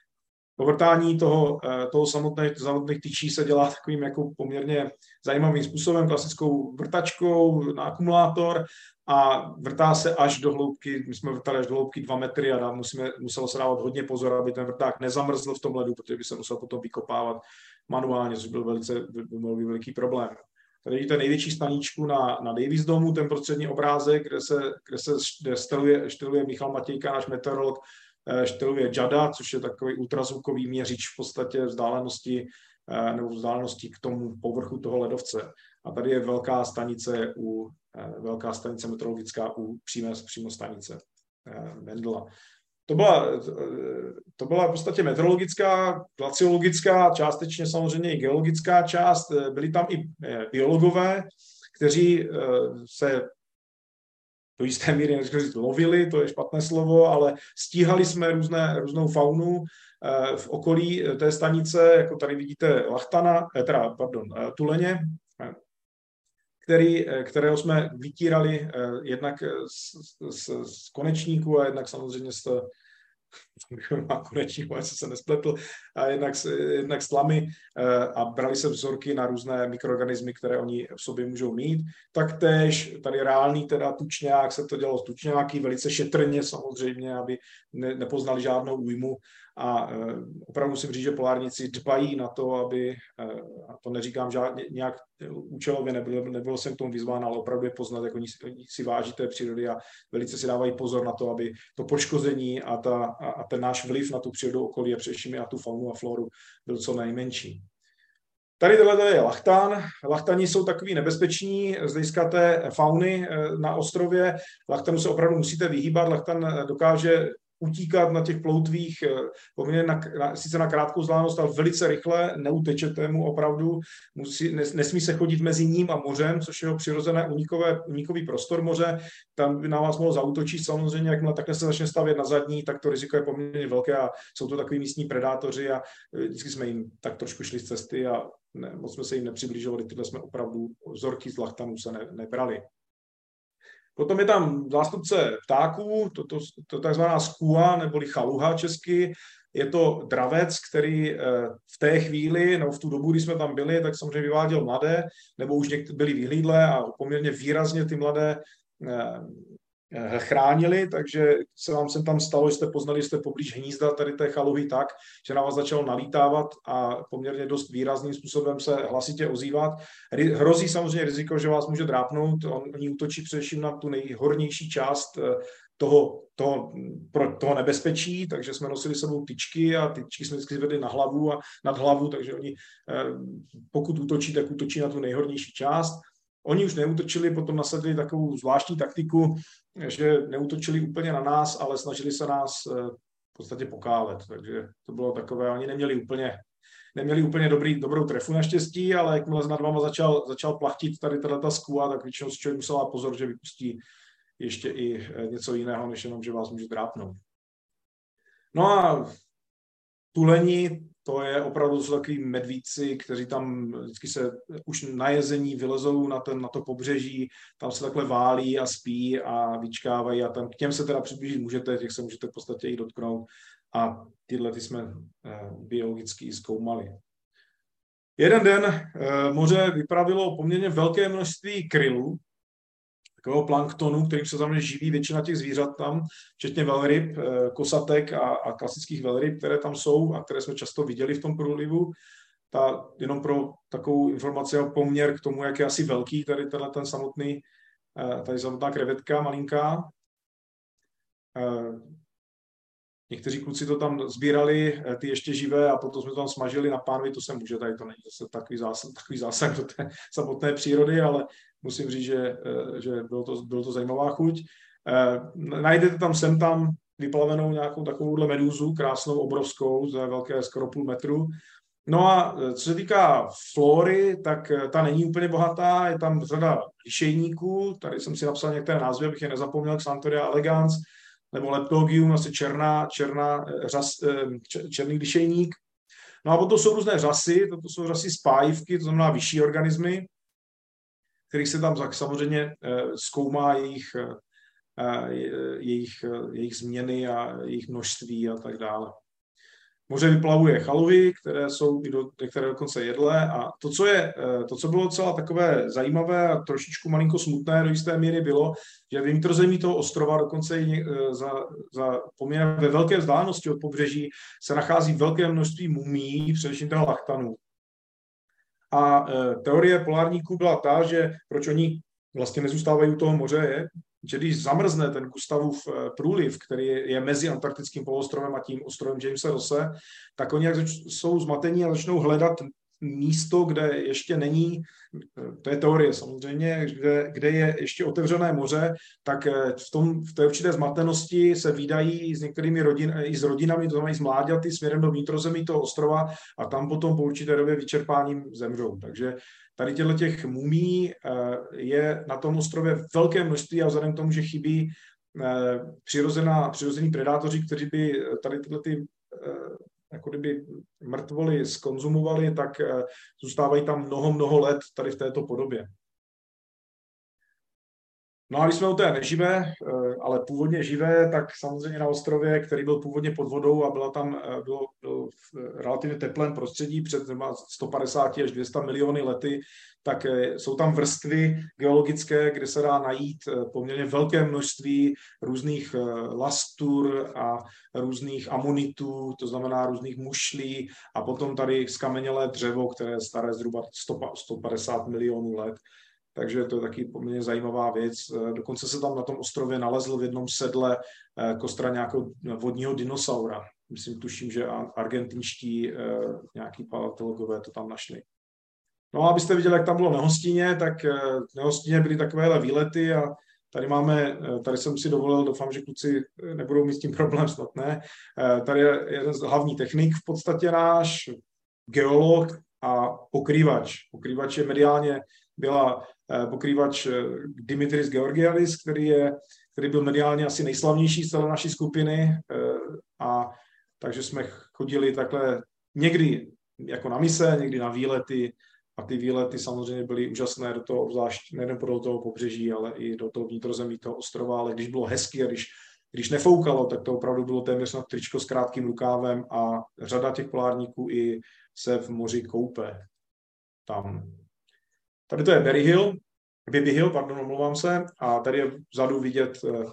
Povrtání toho, toho samotných, samotných tyčí se dělá takovým jako poměrně zajímavým způsobem, klasickou vrtačkou na akumulátor a vrtá se až do hloubky, my jsme vrtali až do hloubky dva metry a musíme, muselo se dávat hodně pozor, aby ten vrták nezamrzl v tom ledu, protože by se musel potom vykopávat manuálně, což byl velice byl veliký problém. Tady vidíte největší staníčku na, na Davis domu, ten prostřední obrázek, kde se, kde se kde šteluje, šteluje Michal Matějka, náš meteorolog, šteluje JADA, což je takový ultrazvukový měřič v podstatě vzdálenosti nebo vzdálenosti k tomu povrchu toho ledovce. A tady je velká stanice, u, velká stanice meteorologická u přímé, přímo stanice Mendela. To byla, to byla v podstatě meteorologická, glaciologická, částečně samozřejmě i geologická část. Byli tam i biologové, kteří se do jisté míry než říct, lovili, to je špatné slovo, ale stíhali jsme různé, různou faunu v okolí té stanice, jako tady vidíte lachtana, teda, pardon, tuleně, který, kterého jsme vytírali jednak z, z, z konečníku a jednak samozřejmě z má konečníku, ať se nespletl, a jednak, jednak slamy a brali se vzorky na různé mikroorganismy, které oni v sobě můžou mít. Taktéž tady reálný teda tučňák, se to dělalo z tučňáky, velice šetrně samozřejmě, aby ne, nepoznali žádnou újmu. A opravdu musím říct, že polárníci dbají na to, aby, a to neříkám žádně, nějak účelově, nebylo, nebylo jsem k tomu vyzván, ale opravdu je poznat, jak oni si váží té přírody a velice si dávají pozor na to, aby to poškození a, ta, a ten náš vliv na tu přírodu okolí a především a tu faunu a floru byl co nejmenší. Tady tohle je lachtán. Lachtani jsou takový nebezpeční z hlediska té fauny na ostrově. Lachtanu se opravdu musíte vyhýbat. Lachtan dokáže utíkat na těch ploutvích poměrně na, na, sice na krátkou vzdálenost, ale velice rychle, neutečete mu opravdu, musí, nes, nesmí se chodit mezi ním a mořem, což je jeho přirozené unikové, unikový prostor moře, tam by na vás mohlo zaútočit samozřejmě, jakmile takhle se začne stavět na zadní, tak to riziko je poměrně velké a jsou to takový místní predátoři a vždycky jsme jim tak trošku šli z cesty a ne, moc jsme se jim nepřibližovali, tyhle jsme opravdu vzorky z lachtanů se ne, nebrali. Potom je tam zástupce ptáků, to, to, to takzvaná skua neboli chaluha česky. Je to dravec, který v té chvíli, nebo v tu dobu, kdy jsme tam byli, tak samozřejmě vyváděl mladé, nebo už někdy byli vyhlídlé a poměrně výrazně ty mladé chránili, takže se vám sem tam stalo, že jste poznali, že jste poblíž hnízda tady té chaluhy tak, že na vás začalo nalítávat a poměrně dost výrazným způsobem se hlasitě ozývat. Hrozí samozřejmě riziko, že vás může drápnout, oni útočí především na tu nejhornější část toho, toho, toho nebezpečí, takže jsme nosili sebou tyčky a tyčky jsme vždycky zvedli na hlavu a nad hlavu, takže oni pokud útočí, tak útočí na tu nejhornější část. Oni už neútočili, potom nasadili takovou zvláštní taktiku, že neútočili úplně na nás, ale snažili se nás v podstatě pokálet. Takže to bylo takové, oni neměli úplně, neměli úplně dobrý, dobrou trefu naštěstí, ale jakmile nad váma začal, začal plachtit tady tato skua, tak většinou si člověk musel dát pozor, že vypustí ještě i něco jiného, než jenom, že vás může drápnout. No a tuleni, to je opravdu jsou takový medvíci, kteří tam vždycky se už na jezení vylezou na, ten, na to pobřeží, tam se takhle válí a spí a vyčkávají a tam k těm se teda přiblížit můžete, těch se můžete v podstatě i dotknout a tyhle ty jsme eh, biologicky zkoumali. Jeden den eh, moře vypravilo poměrně velké množství krylů, takového planktonu, kterým se tam živí většina těch zvířat tam, včetně velryb, kosatek a, a klasických velryb, které tam jsou a které jsme často viděli v tom průlivu. Ta, jenom pro takovou informaci o poměr k tomu, jak je asi velký tady tenhle ten samotný, tady samotná krevetka malinká. Někteří kluci to tam sbírali, ty ještě živé, a potom jsme to tam smažili na pánvi, to se může, tady to není zase takový zásah, takový zásah do té samotné přírody, ale musím říct, že, že bylo, to, bylo to zajímavá chuť. Najdete tam sem tam vyplavenou nějakou takovouhle medúzu, krásnou, obrovskou, za velké skoro půl metru. No a co se týká flóry, tak ta není úplně bohatá, je tam řada lišejníků, tady jsem si napsal některé názvy, abych je nezapomněl, Xanthoria elegans, nebo Leptogium, asi černá, černá, řas, černý lišejník. No a potom jsou různé řasy, toto jsou řasy spájivky, to znamená vyšší organismy, kterých se tam samozřejmě zkoumá jejich, jejich, jejich změny a jejich množství a tak dále. Moře vyplavuje chaluhy, které jsou do, některé dokonce jedlé, a to co, je, to, co bylo docela takové zajímavé a trošičku malinko smutné do jisté míry, bylo, že v vnitrozemí toho ostrova, dokonce i za, za poměrně ve velké vzdálenosti od pobřeží, se nachází velké množství mumí, především teda lachtanů. A teorie polárníků byla ta, že proč oni vlastně nezůstávají u toho moře, je, že když zamrzne ten Gustavův průliv, který je mezi antarktickým poloostrovem a tím ostrovem Jamesa Rosse, tak oni jak jsou zmatení a začnou hledat místo, kde ještě není, to je teorie samozřejmě, kde, kde je ještě otevřené moře, tak v, tom, v té určité zmatenosti se vídají s některými rodin, i s rodinami, to znamená i s mláďaty směrem do vnitrozemí toho ostrova a tam potom po určité době vyčerpáním zemřou. Takže tady těchto těch mumí je na tom ostrově velké množství a vzhledem k tomu, že chybí přirozená, přirození predátoři, kteří by tady tyhle ty jako kdyby mrtvoly skonzumovali, tak zůstávají tam mnoho, mnoho let tady v této podobě. No a když jsme u té neživé, ale původně živé, tak samozřejmě na ostrově, který byl původně pod vodou a byla tam, bylo, bylo v relativně teplém prostředí před sto padesát až dvě stě miliony lety, tak jsou tam vrstvy geologické, kde se dá najít poměrně velké množství různých lastur a různých amonitů, to znamená různých mušlí, a potom tady skamenělé dřevo, které je staré zhruba sto padesát milionů let. Takže to je taky poměrně zajímavá věc. Dokonce se tam na tom ostrově nalezl v jednom sedle kostra nějakého vodního dinosaura. Myslím, tuším, že argentinští nějaký paleontologové to tam našli. No a abyste viděli, jak tam bylo na hostině, tak na hostině byly takovéhle výlety a Tady máme, tady jsem si dovolil, doufám, že kluci nebudou mít s tím problém, snad ne. Tady je jeden z hlavní technik v podstatě náš, geolog a pokrývač. Pokrývač je mediálně, byla pokrývač Dimitris Georgiadis, který, je, který byl mediálně asi nejslavnější z celé naší skupiny, a takže jsme chodili takhle někdy jako na mise, někdy na výlety, a ty výlety samozřejmě byly úžasné do toho, obzvlášť nejen do toho pobřeží, ale i do toho vnitrozemí toho ostrova, ale když bylo hezky a když, když nefoukalo, tak to opravdu bylo téměř na tričko s krátkým rukávem a řada těch polárníků i se v moři koupe. Tam. Tady to je Berry Hill, Baby Hill, pardon, omlouvám se, a tady je vzadu vidět uh,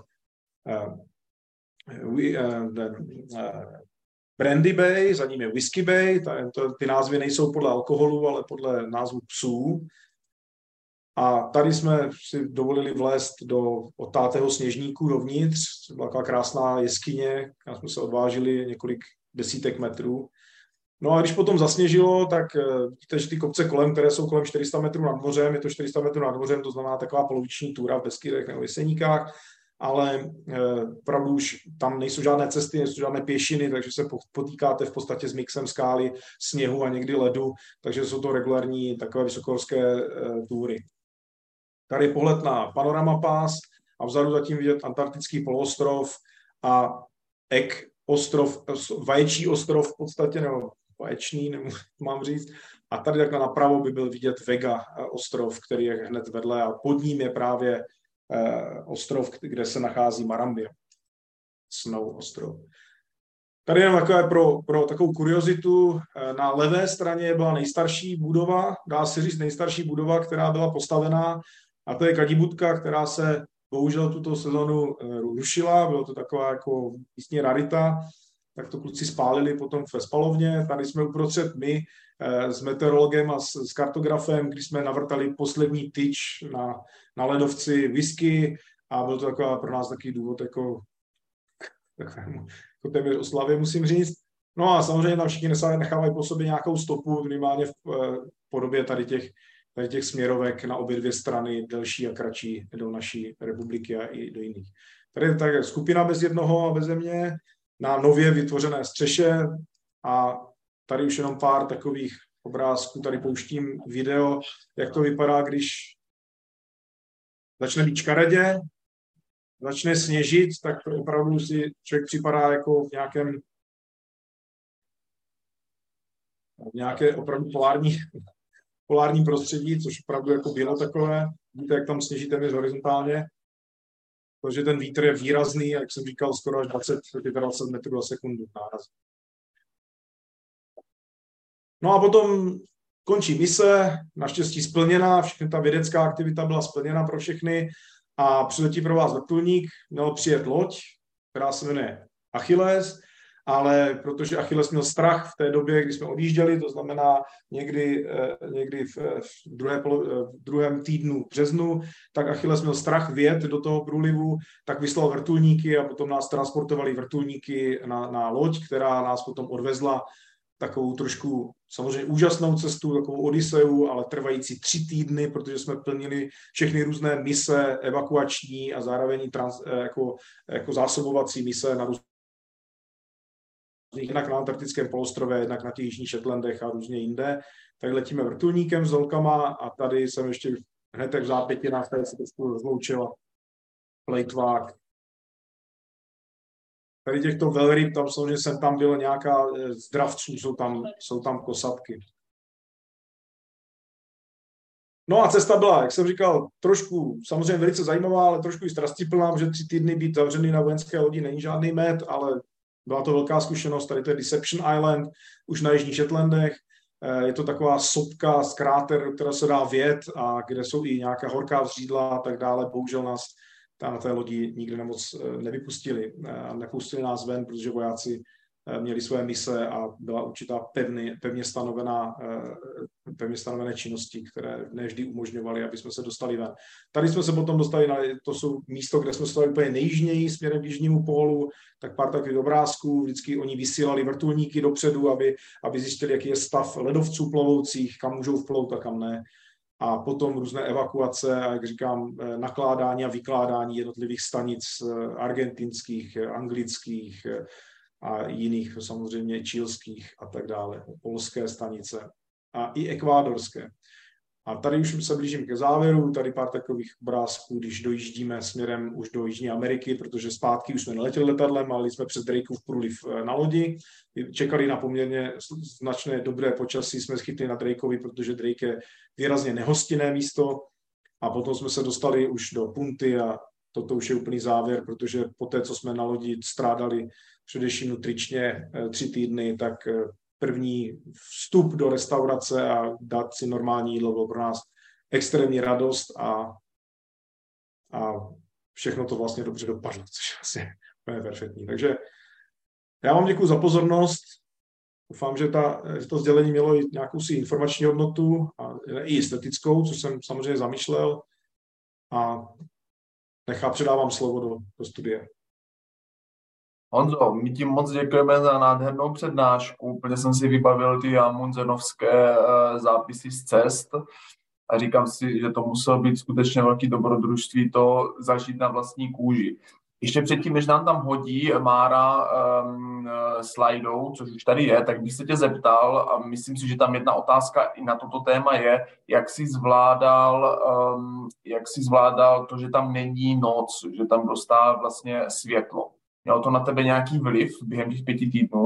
uh, uh, uh, Brandy Bay, za ním je Whisky Bay, to, ty názvy nejsou podle alkoholu, ale podle názvu psů. A tady jsme si dovolili vlézt do odtátého sněžníku dovnitř, to byla taková krásná jeskyně, kam jsme se odvážili několik desítek metrů. No a když potom zasněžilo, tak vidíte, že ty kopce kolem, které jsou kolem čtyři sta metrů nad mořem, je to čtyři sta metrů nad mořem, to znamená taková poloviční túra v Beskydech nebo Jeseníkách, ale opravdu už tam nejsou žádné cesty, nejsou žádné pěšiny, takže se potýkáte v podstatě s mixem skály, sněhu a někdy ledu, takže jsou to regulární takové vysokohorské túry. Tady je pohled na Panorama Pass a vzadu zatím vidět antarktický poloostrov a Ek ostrov, vaječí ostrov v podstatě, nebo vaječný, nebo mám říct. A tady takhle napravo by byl vidět Vega ostrov, který je hned vedle a pod ním je právě ostrov, kde se nachází Marambia. Snow ostrov. Tady je takové pro, pro takovou kuriozitu. Na levé straně byla nejstarší budova, dá se říct nejstarší budova, která byla postavená, a to je Kadibutka, která se bohužel tuto sezonu rušila, bylo to taková jako místní rarita, tak to kluci spálili potom ve spalovně. Tady jsme uprostřed my s meteorologem a s, s kartografem, když jsme navrtali poslední tyč na, na ledovci whisky, a byl to taková pro nás takový důvod jako, jako téměř oslavě, musím říct. No a samozřejmě tam všichni nechávají po sobě nějakou stopu, minimálně v podobě tady těch, tady těch směrovek na obě dvě strany, delší a kratší, do naší republiky a i do jiných. Tady je tak skupina bez jednoho a bez země na nově vytvořené střeše, a tady už jenom pár takových obrázků, tady pouštím video, jak to vypadá, když začne být škaredě, začne sněžit, tak to opravdu si člověk připadá jako v nějakém v nějaké opravdu polární, polární prostředí, což opravdu jako bylo takové. Víte, jak tam sněží téměř horizontálně, protože ten vítr je výrazný, jak jsem říkal, skoro až dvacet až dvacet metrů za sekundu náraz. No a potom končí mise, naštěstí splněná, všechny ta vědecká aktivita byla splněna pro všechny a přiletí pro vás vrtulník, měl přijet loď, která se jmenuje Achilles, ale protože Achilles měl strach v té době, kdy jsme odjížděli, to znamená někdy, někdy v, v, druhé, v druhém týdnu březnu, tak Achilles měl strach vjet do toho průlivu, tak vyslal vrtulníky a potom nás transportovali vrtulníky na, na loď, která nás potom odvezla takovou trošku samozřejmě úžasnou cestu, takovou odiseu, ale trvající tři týdny, protože jsme plnili všechny různé mise evakuační a zároveň trans, jako, jako zásobovací mise na různých, jednak na antarktickém poloostrově, jednak na těch jižních Shetlandech a různě jinde. Tady letíme vrtulníkem s holkama a tady jsem ještě hned tak v zápětinách, tady se trošku rozloučila plejtvák. Tady těchto velryb, tam samozřejmě jsem tam byl nějaká zdravců, jsou tam, jsou tam kosatky. No a cesta byla, jak jsem říkal, trošku samozřejmě velice zajímavá, ale trošku i strastiplná, že tři týdny být zavřený na vojenské lodi není žádný med, ale byla to velká zkušenost. Tady to je Deception Island, už na jižních Shetlandech. Je to taková sopka z kráter, do které se dá vjet a kde jsou i nějaká horká vřídla a tak dále. Bohužel nás na té lodi nikdy nemoc nevypustili. Nepustili nás ven, protože vojáci měli své mise a byla určitá pevně, pevně, stanovená, pevně stanovené činnosti, které nevždy umožňovaly, aby jsme se dostali ven. Tady jsme se potom dostali na, to jsou místo, kde jsme stali úplně nejjižněji směrem k jižnímu pólu, tak pár takových obrázků, vždycky oni vysílali vrtulníky dopředu, aby, aby zjistili, jaký je stav ledovců plovoucích, kam můžou vplout a kam ne. a potom různé evakuace a, jak říkám, nakládání a vykládání jednotlivých stanic argentinských, anglických a jiných, samozřejmě čilských a tak dále, polské stanice a i ekvádorské. A tady už se blížím ke závěru, tady pár takových obrázků, když dojíždíme směrem už do Jižní Ameriky, protože zpátky už jsme neletěli letadlem, ale jsme přes Drakeův průliv na lodi, čekali na poměrně značné dobré počasí, jsme chytli na Drakeovi, protože Drake je výrazně nehostinné místo a potom jsme se dostali už do Punty a toto už je úplný závěr, protože po té, co jsme na lodi strádali především nutričně tři týdny, tak první vstup do restaurace a dát si normální jídlo bylo pro nás extrémní radost a, a všechno to vlastně dobře dopadlo, což je vlastně úplně perfektní. Takže já vám děkuji za pozornost. Doufám, že, ta, že to sdělení mělo i nějakou si informační hodnotu a i estetickou, což jsem samozřejmě zamýšlel. A nechám, předávám slovo do, do studia. Honzo, my ti moc děkujeme za nádhernou přednášku. Úplně jsem si vybavil ty amundsenovské zápisy z cest a říkám si, že to muselo být skutečně velký dobrodružství to zažít na vlastní kůži. Ještě předtím, než nám tam hodí Mára um, slajdou, což už tady je, tak bych se tě zeptal, a myslím si, že tam jedna otázka i na toto téma je, jak jsi zvládal, um, jak jsi zvládal to, že tam není noc, že tam dostává vlastně světlo. Mělo to na tebe nějaký vliv během těch pěti týdnů?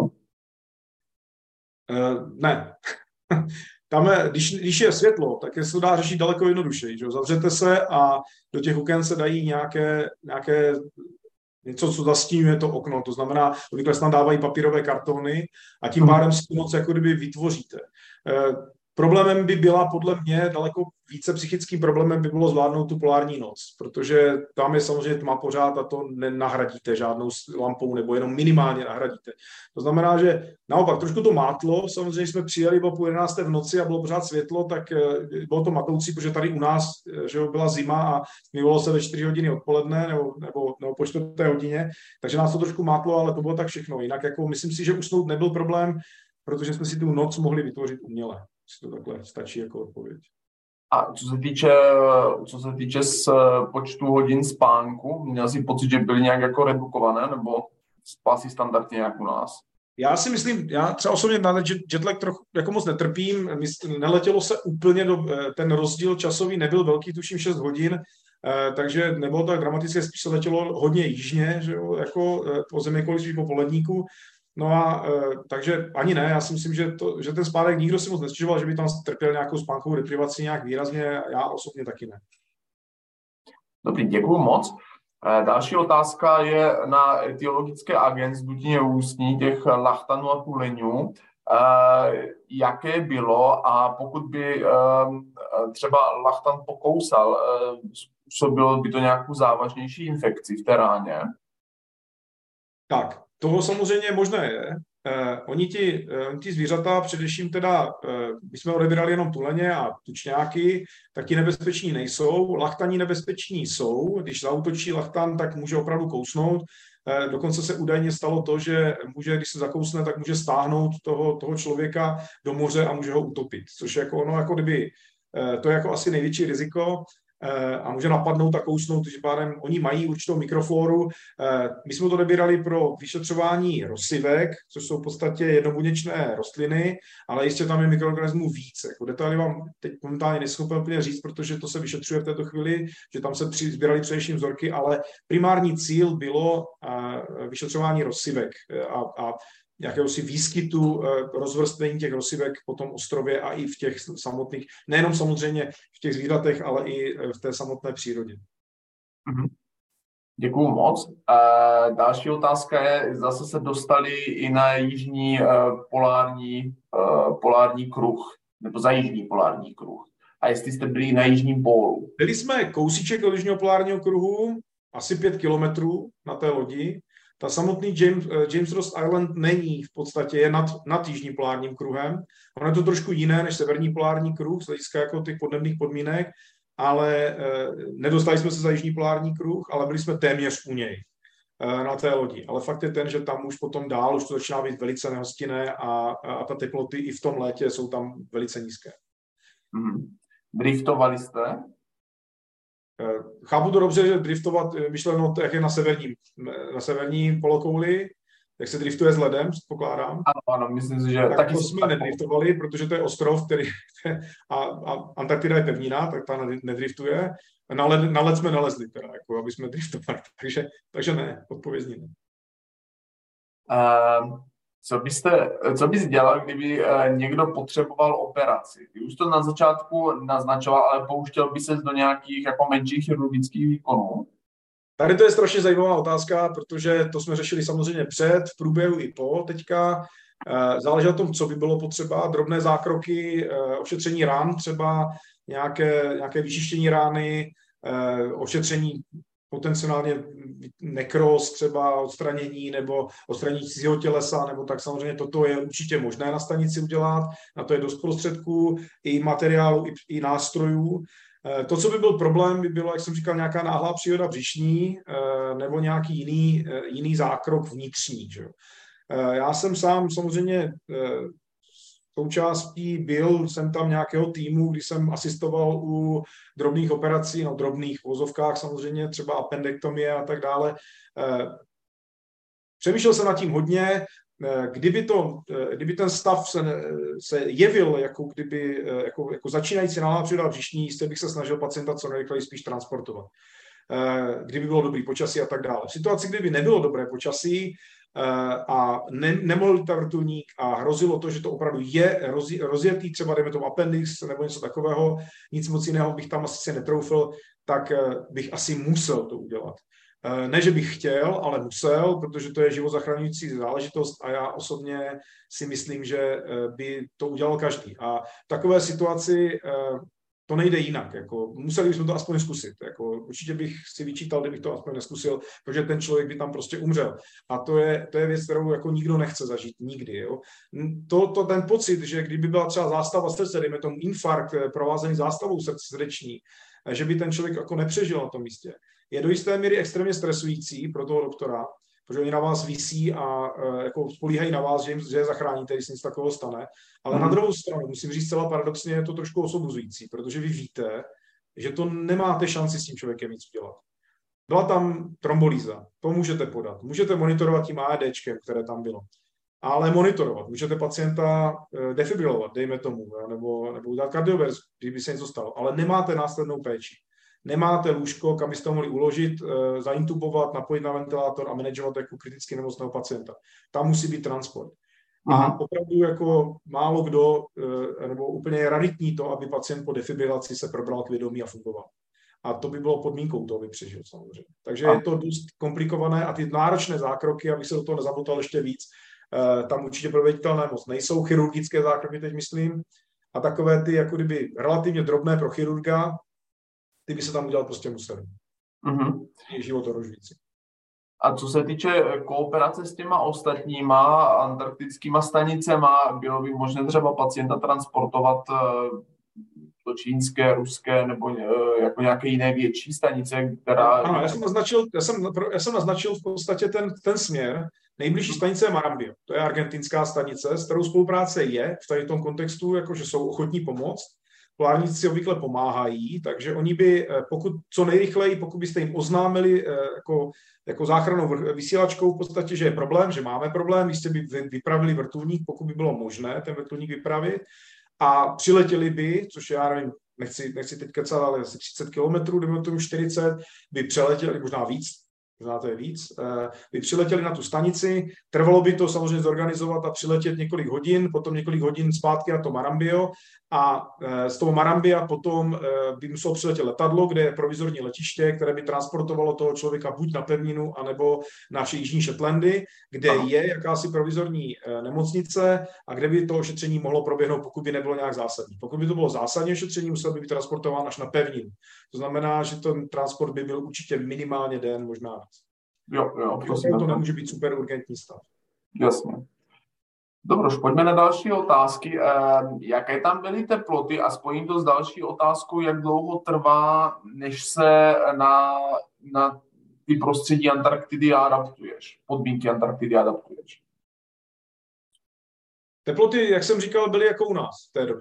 Uh, ne. Tam je, když, když je světlo, tak se to dá řešit daleko jednodušeji. Že? Zavřete se a do těch oken se dají nějaké, nějaké něco, co zastínuje to okno. To znamená, obvykle se tam dávají papírové kartony a tím pádem si tu noc jako kdyby vytvoříte. Uh, Problémem by byla podle mě daleko více psychickým problémem by bylo zvládnout tu polární noc, protože tam je samozřejmě tma pořád a to nenahradíte žádnou lampou nebo jenom minimálně nahradíte. To znamená, že naopak trošku to mátlo, samozřejmě jsme přijeli po půl jedenácté v noci a bylo pořád světlo, tak bylo to matoucí, protože tady u nás že byla zima a smívalo se ve čtyři hodiny odpoledne nebo, nebo, nebo po čtvrté hodině, takže nás to trošku mátlo, ale to bylo tak všechno. Jinak jako myslím si, že usnout nebyl problém, protože jsme si tu noc mohli vytvořit uměle. To takhle stačí jako odpověď. A co se týče, co se týče z počtu hodin spánku, měl jsi pocit, že byly nějak jako redukované, nebo spal si standardně jak u nás? Já si myslím, já třeba osobně na jetlag trochu jako moc netrpím, neletělo se úplně, do, ten rozdíl časový nebyl velký, tuším šest hodin, takže nebylo tak dramatické, spíš se letělo hodně jižně, že jo, jako po zeměkolisí po poledníku. No a e, takže ani ne, já si myslím, že, to, že ten spánek nikdo si moc nestěžoval, že by tam trpěl nějakou spánkovou deprivaci nějak výrazně, já osobně taky ne. Dobrý, děkuju moc. E, další otázka je na etiologické agent z Dutině ústní těch lachtanů a tuleňů. E, jaké bylo a pokud by e, třeba lachtan pokousal, e, způsobilo by to nějakou závažnější infekci v teráně? Tak. Toho samozřejmě možné je. Eh, oni, ti, eh, ti zvířata, především teda, eh, my jsme odebírali jenom tuleně a tučňáky, tak ti nebezpeční nejsou. Lachtaní nebezpeční jsou. Když zaútočí lachtan, tak může opravdu kousnout. Eh, dokonce se údajně stalo to, že může, když se zakousne, tak může stáhnout toho, toho člověka do moře a může ho utopit. Což je jako ono, jako kdyby, eh, to je jako asi největší riziko. A může napadnout a kousnout, že pádem oni mají určitou mikrofloru. My jsme to odebírali pro vyšetřování rosivek, což jsou v podstatě jednobuněčné rostliny, ale jistě tam je mikroorganismů více. Jako detaily vám teď momentálně nejschopen úplně říct, protože to se vyšetřuje v této chvíli, že tam se sbírali především vzorky, ale primární cíl bylo vyšetřování rosivek a, a jakéhosi výskytu rozvrstvení těch rosivek po tom ostrově a i v těch samotných, nejenom samozřejmě v těch zvířatech, ale i v té samotné přírodě. Děkuju moc. Další otázka je, zase se dostali i na jižní polární, polární kruh, nebo za jižní polární kruh. A jestli jste byli na jižním pólu? Byli jsme kousíček od jižního polárního kruhu, asi pět kilometrů na té lodi. Ta samotný James, James Ross Island není v podstatě, je nad, nad jižním polárním kruhem. Ono je to trošku jiné než severní polární kruh, z hlediska jako těch podnebných podmínek, ale e, nedostali jsme se za jižní polární kruh, ale byli jsme téměř u něj e, na té lodi. Ale fakt je ten, že tam už potom dál, už to začíná být velice nehostinné a, a ta teploty i v tom létě jsou tam velice nízké. Hmm. Driftovali jste? Chápu to dobře, že driftovat, myšleno, jak je na severním, na severní polokouli, jak se driftuje s ledem, předpokládám. Ano, ano, myslím si, že tak taky to jsme nedriftovali, protože to je ostrov, který a, a Antarktida je pevnina, tak ta nedriftuje. Na led, na led jsme nalezli, teda, jako, aby jsme driftovali, takže, takže ne, odpovědně ne. Uh, co, byste, co bys dělal, kdyby uh, někdo potřeboval operaci? Ty už to na začátku naznačoval, ale pouštěl by ses do nějakých jako menších chirurgických výkonů? Tady to je strašně zajímavá otázka, protože to jsme řešili samozřejmě před, v průběhu i po teďka. Záleží na tom, co by bylo potřeba. Drobné zákroky, ošetření rán třeba, nějaké, nějaké vyčištění rány, ošetření potenciálně nekroz, třeba odstranění nebo odstranění cizího tělesa, nebo tak samozřejmě toto je určitě možné na stanici udělat. Na to je dost prostředků, i materiálu, i, i nástrojů. To, co by byl problém, by bylo, jak jsem říkal, nějaká náhlá příhoda břišní nebo nějaký jiný, jiný zákrok vnitřní. Že? Já jsem sám samozřejmě součástí byl, jsem tam nějakého týmu, kdy jsem asistoval u drobných operací, no drobných vozovkách samozřejmě, třeba appendektomie a tak dále. Přemýšlel jsem nad tím hodně, kdyby, to, kdyby ten stav se, se jevil jako, kdyby, jako, jako začínající náhlá příhoda břišní, jistě bych se snažil pacienta co nejrychleji spíš transportovat. Kdyby bylo dobrý počasí a tak dále. V situaci, kdyby nebylo dobré počasí, a ne, nemohl ta vrtulník a hrozilo to, že to opravdu je roz, rozjetý, třeba dejme tomu appendix nebo něco takového, nic moc jiného bych tam asi si netroufl, tak bych asi musel to udělat. Ne, že bych chtěl, ale musel, protože to je živozachraňující záležitost a já osobně si myslím, že by to udělal každý. A v takové situaci to nejde jinak. Jako, museli bychom to aspoň zkusit. Jako, určitě bych si vyčítal, kdybych to aspoň neskusil, protože ten člověk by tam prostě umřel. A to je, to je věc, kterou jako nikdo nechce zažít. Nikdy. Jo. To, to, ten pocit, že kdyby byla třeba zástava srdce, dejme tomu infarkt provázený zástavou srdce srdeční, že by ten člověk jako nepřežil na tom místě, je do jisté míry extrémně stresující pro toho doktora, protože oni na vás visí a e, jako spolíhají na vás, že, jim, že je zachráníte, když se nic takového stane. Ale mm. na druhou stranu, musím říct celá paradoxně, je to trošku osobuzující, protože vy víte, že to nemáte šanci s tím člověkem nic udělat. Byla tam trombolýza, to můžete podat, můžete monitorovat tím AEDčkem, které tam bylo, ale monitorovat, můžete pacienta e, defibrilovat, dejme tomu, jo, nebo, nebo udělat kardioverzi, kdyby se něco stalo, ale nemáte následnou péči. Nemáte lůžko, kam byste ho mohli uložit, e, zaintubovat, napojit na ventilátor a manažovat jako kriticky nemocného pacienta. Tam musí být transport. A mm. opravdu jako málo kdo, e, nebo úplně je raritní to, aby pacient po defibrilaci se probral k vědomí a fungoval. A to by bylo podmínkou toho, aby přežil samozřejmě. Takže a. je to dost komplikované a ty náročné zákroky, abych se do toho nezamotal ještě víc, e, tam určitě proveditelné moc nejsou. Chirurgické zákroky teď myslím. A takové ty jako kdyby relativně drobné pro chirurga, ty by se tam udělat prostě museli. Mm-hmm. Je život ohrožující. A co se týče kooperace s těma ostatníma antarktickýma stanicema, bylo by možné třeba pacienta transportovat do čínské, ruské nebo jako nějaké jiné větší stanice, která... Ano, já jsem naznačil, já jsem, já jsem naznačil v podstatě ten, ten směr. Nejbližší stanice je Marambio. To je argentinská stanice, s kterou spolupráce je v tady tom kontextu, jakože jsou ochotní pomoct. Polárníci obvykle pomáhají, takže oni by, pokud co nejrychleji, pokud byste jim oznámili jako, jako záchrannou vysílačkou v podstatě, že je problém, že máme problém, jistě by vypravili vrtulník, pokud by bylo možné ten vrtulník vypravit a přiletěli by, což já nevím, nechci, nechci teď kecat, ale asi třicet kilometrů, nebo tomu čtyřicet, by přeletěli, možná víc, možná to je víc, by přiletěli na tu stanici, trvalo by to samozřejmě zorganizovat a přiletět několik hodin, potom několik hodin zpátky na to Marambio a z toho Marambia potom by muselo přiletět letadlo, kde je provizorní letiště, které by transportovalo toho člověka buď na pevninu, anebo na naše Jižní Shetlandy, kde je jakási provizorní nemocnice a kde by to ošetření mohlo proběhnout, pokud by nebylo nějak zásadní. Pokud by to bylo zásadní ošetření, musel by být transportován až na pevninu. To znamená, že ten transport by byl určitě minimálně den, možná víc. Jo, jo, prosím. To nemůže být super urgentní stav. Jasně. Dobroš, pojďme na další otázky. E, jaké tam byly teploty a spojím to s další otázkou, jak dlouho trvá, než se na, na ty prostředí Antarktidy adaptuješ, podmínky Antarktidy adaptuješ? Teploty, jak jsem říkal, byly jako u nás v té době.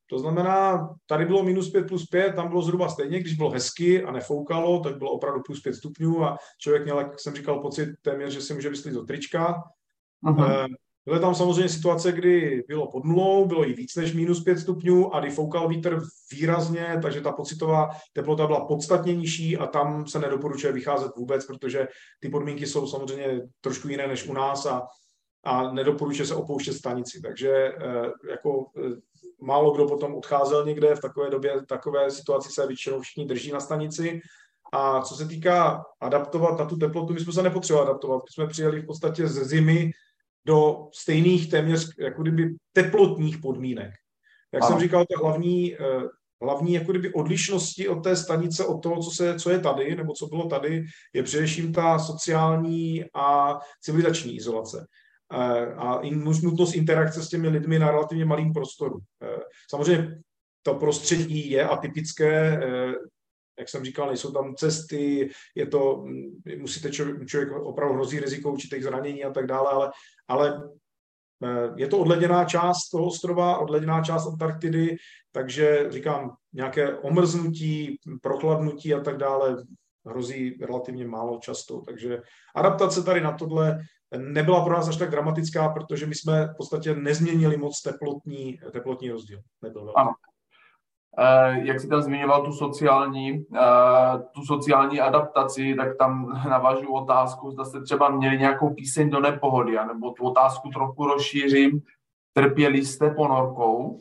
To znamená, tady bylo minus pět plus pět, tam bylo zhruba stejně, když bylo hezky a nefoukalo, tak bylo opravdu plus pět stupňů a člověk měl, jak jsem říkal, pocit téměř, že si může vyslít do trička. Uh-huh. Byly tam samozřejmě situace, kdy bylo pod nulou, bylo i víc než minus pět stupňů a kdy foukal vítr výrazně, takže ta pocitová teplota byla podstatně nižší a tam se nedoporučuje vycházet vůbec, protože ty podmínky jsou samozřejmě trošku jiné než u nás a, a nedoporučuje se opouštět stanici. Takže jako málo kdo potom odcházel někde v takové době, v takové situaci se většinou všichni drží na stanici. A co se týká adaptovat na tu teplotu, my jsme se nepotřebovali adaptovat, my jsme přijeli v podstatě ze zimy do stejných téměř jako kdyby teplotních podmínek. Jak ano. jsem říkal, ta hlavní, hlavní jako kdyby odlišnosti od té stanice, od toho, co, se, co je tady, nebo co bylo tady, je především ta sociální a civilizační izolace. A nutnost interakce s těmi lidmi na relativně malém prostoru. Samozřejmě to prostředí je atypické, jak jsem říkal, nejsou tam cesty, je to, musíte člověk, člověk opravdu hrozí riziko určitých zranění a tak dále, ale, ale je to odleděná část toho ostrova, odleděná část Antarktidy, takže říkám, nějaké omrznutí, prochladnutí a tak dále hrozí relativně málo často, takže adaptace tady na tohle nebyla pro nás až tak dramatická, protože my jsme v podstatě nezměnili moc teplotní, teplotní rozdíl. Nebyl ano. Jak jsi tam zmiňoval tu sociální, tu sociální adaptaci, tak tam navážu otázku, zda jste třeba měli nějakou píseň do nepohody, nebo tu otázku trochu rozšířím. Trpěli jste ponorkou?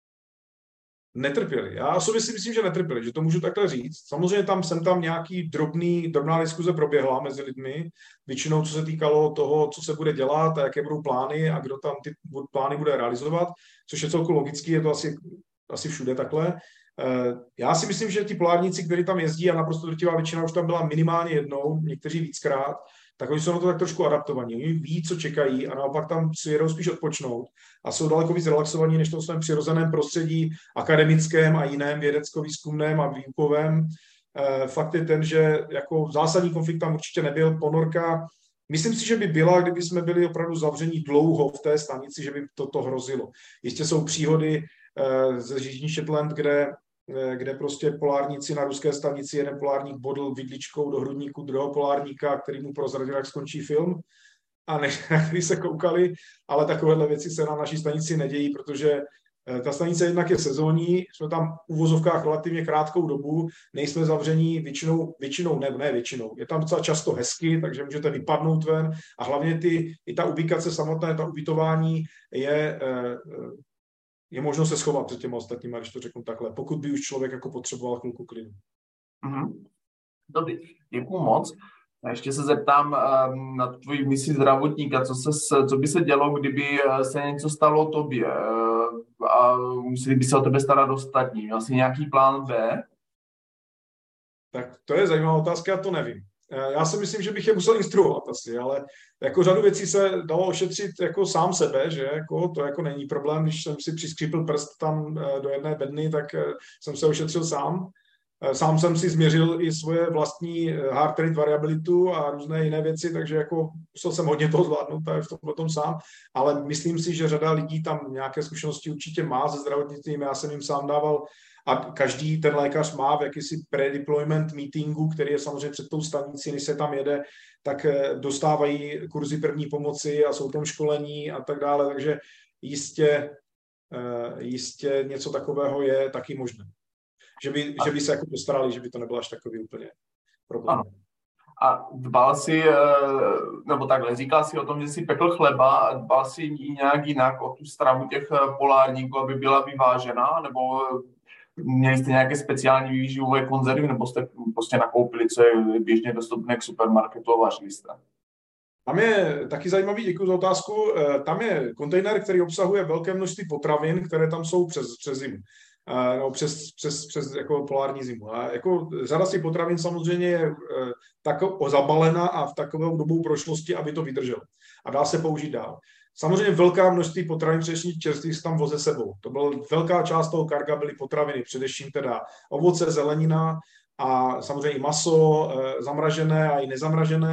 Netrpěli. Já osobně si myslím, že netrpěli, že to můžu takhle říct. Samozřejmě tam jsem tam nějaký drobný, drobná diskuze proběhla mezi lidmi, většinou co se týkalo toho, co se bude dělat a jaké budou plány a kdo tam ty plány bude realizovat, což je celku logický, je to asi asi všude takhle. Já si myslím, že ti polárníci, kteří tam jezdí, a naprosto drtivá většina už tam byla minimálně jednou, někteří víckrát, tak oni jsou na to tak trošku adaptovaní. Oni ví, co čekají a naopak tam si jedou spíš odpočnout a jsou daleko víc relaxovaní, než to svém přirozeném prostředí akademickém a jiném vědecko-výzkumném a výukovém. Fakt je ten, že jako zásadní konflikt tam určitě nebyl. Ponorka, myslím si, že by byla, kdyby jsme byli opravdu zavření dlouho v té stanici, že by toto hrozilo. Jistě jsou příhody ze Jižní Shetland, kde, kde prostě polárníci na ruské stanici, jeden polárník bodl vidličkou do hrudníku druhého polárníka, který mu prozradil, jak skončí film, a ne, na který se koukali, ale takovéhle věci se na naší stanici nedějí, protože ta stanice jednak je sezónní, jsme tam v uvozovkách relativně krátkou dobu, nejsme zavření většinou, většinou ne, ne většinou, je tam docela často hezky, takže můžete vypadnout ven a hlavně ty, i ta ubikace samotné, ta ubytování je je možno se schovat před těma ostatníma, když to řeknu takhle, pokud by už člověk jako potřeboval chvilku klidu. Mm-hmm. Dobrý, děkuju moc. A ještě se zeptám um, na tvoji misi zdravotníka, co, se, co by se dělo, kdyby se něco stalo tobě uh, a museli by se o tebe starat ostatní. Měl jsi nějaký plán B? Tak to je zajímavá otázka, já to nevím. Já si myslím, že bych je musel instruovat asi, ale jako řadu věcí se dalo ošetřit jako sám sebe, že jako to jako není problém, když jsem si přiskřípil prst tam do jedné bedny, tak jsem se ošetřil sám. Sám jsem si změřil i svoje vlastní heart rate variabilitu a různé jiné věci, takže jako musel jsem hodně toho zvládnout v tom, tom sám, ale myslím si, že řada lidí tam nějaké zkušenosti určitě má se zdravotnictvím, já jsem jim sám dával a každý ten lékař má v jakýsi pre-deployment meetingu, který je samozřejmě před tou stanicí, než se tam jede, tak dostávají kurzy první pomoci a jsou tam školení a tak dále, takže jistě, jistě něco takového je taky možné. Že by, že by se jako postarali, že by to nebylo až takový úplně problém. Ano. A dbal si, nebo takhle, říkal si o tom, že jsi pekl chleba a dbal si nějak jinak o tu stravu těch polárníků, aby byla vyvážená, nebo měli jste nějaké speciální výživové konzervy, nebo jste prostě nakoupili, co je běžně dostupné k supermarketu a vařili jste? Tam je taky zajímavý, děkuji za otázku, tam je kontejner, který obsahuje velké množství potravin, které tam jsou přes, přes zimu. No, přes, přes, přes jako polární zimu. A jako řada z těch potravin samozřejmě je tak zabalena a v takovou dobou prošlosti, aby to vydrželo. A dá se použít dál. Samozřejmě velká množství potravin, především čerstvých, se tam voze sebou. To byla velká část toho karga, byly potraviny, především teda ovoce, zelenina a samozřejmě i maso, zamražené a i nezamražené.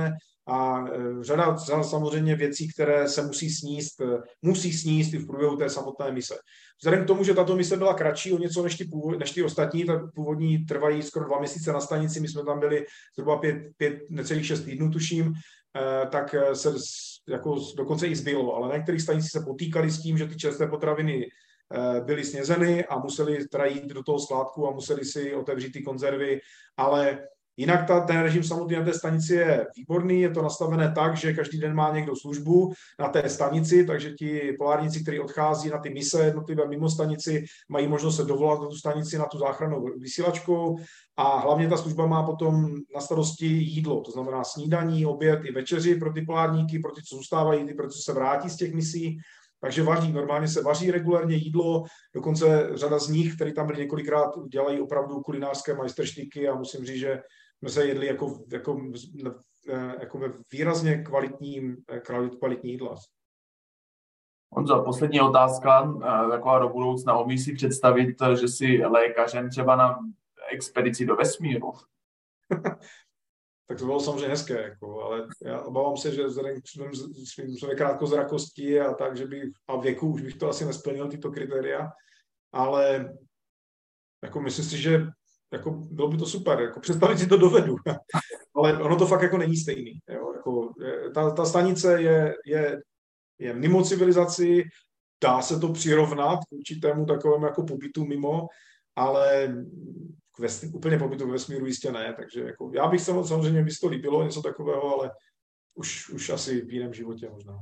a řada samozřejmě věcí, které se musí sníst, musí sníst i v průběhu té samotné mise. Vzhledem k tomu, že tato mise byla kratší o něco než ty, původ, než ty ostatní, tak původní trvají skoro dva měsíce na stanici, my jsme tam byli zhruba pět, pět necelých šest týdnů, tuším, tak se jako dokonce i zbylo, ale na některých stanicích se potýkali s tím, že ty čerstvé potraviny byly snězeny a museli teda jít do toho skládku a museli si otevřít ty konzervy, ale jinak ta, ten režim samotný na té stanici je výborný, je to nastavené tak, že každý den má někdo službu na té stanici, takže ti polárníci, kteří odchází na ty mise jednotlivé mimo stanici, mají možnost se dovolat do tu stanici na tu záchrannou vysílačkou a hlavně ta služba má potom na starosti jídlo, to znamená snídaní, oběd i večeři pro ty polárníky, pro ty, co zůstávají, ty, pro ty, co se vrátí z těch misí. Takže vaří, normálně se vaří regulérně jídlo, dokonce řada z nich, kteří tam byli několikrát, dělají opravdu kulinářské majstrštyky a musím říct, že jsme se jedli jako, jako, jako ve výrazně kvalitním, kvalitní jídla. Honzo, poslední otázka, taková do budoucna. Umíš si představit, že jsi lékařem třeba na expedici do vesmíru? Tak to bylo samozřejmě hezké, jako, ale já obávám se, že vzhledem k své krátkozrakosti a tak, že bych a věku už bych to asi nesplnil, tyto kritéria, ale jako myslím si, že jako bylo by to super, jako představit si to dovedu, ale ono to fakt jako není stejný. Jo? Jako, ta, ta stanice je, je, je mimo civilizaci, dá se to přirovnat k určitému takovému jako pobytu mimo, ale k vesmí, úplně pobytu ve vesmíru jistě ne, takže jako, já bych se samozřejmě, by to líbilo, něco takového, ale už, už asi v jiném životě možná.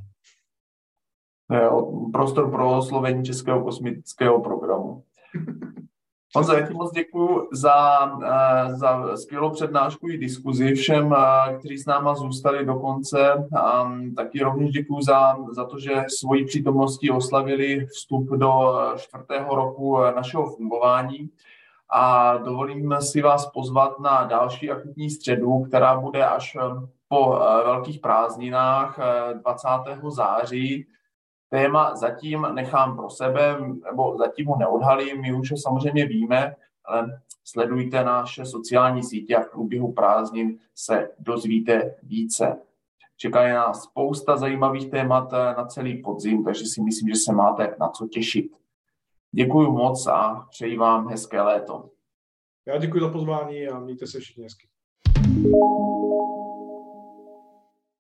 Prostor pro oslovení Českého kosmického programu. Honzo, já ti moc děkuji za, za skvělou přednášku i diskuzi všem, kteří s náma zůstali do konce. Taky rovněž děkuji za, za to, že svojí přítomností oslavili vstup do čtvrtého roku našeho fungování. A dovolím si vás pozvat na další akutní středu, která bude až po velkých prázdninách dvacátého září. Téma zatím nechám pro sebe, nebo zatím ho neodhalím, my už ho samozřejmě víme, ale sledujte naše sociální sítě a v průběhu prázdnin se dozvíte více. Čeká nás spousta zajímavých témat na celý podzim, takže si myslím, že se máte na co těšit. Děkuji moc a přeji vám hezké léto. Já děkuji za pozvání a mějte se všichni hezky.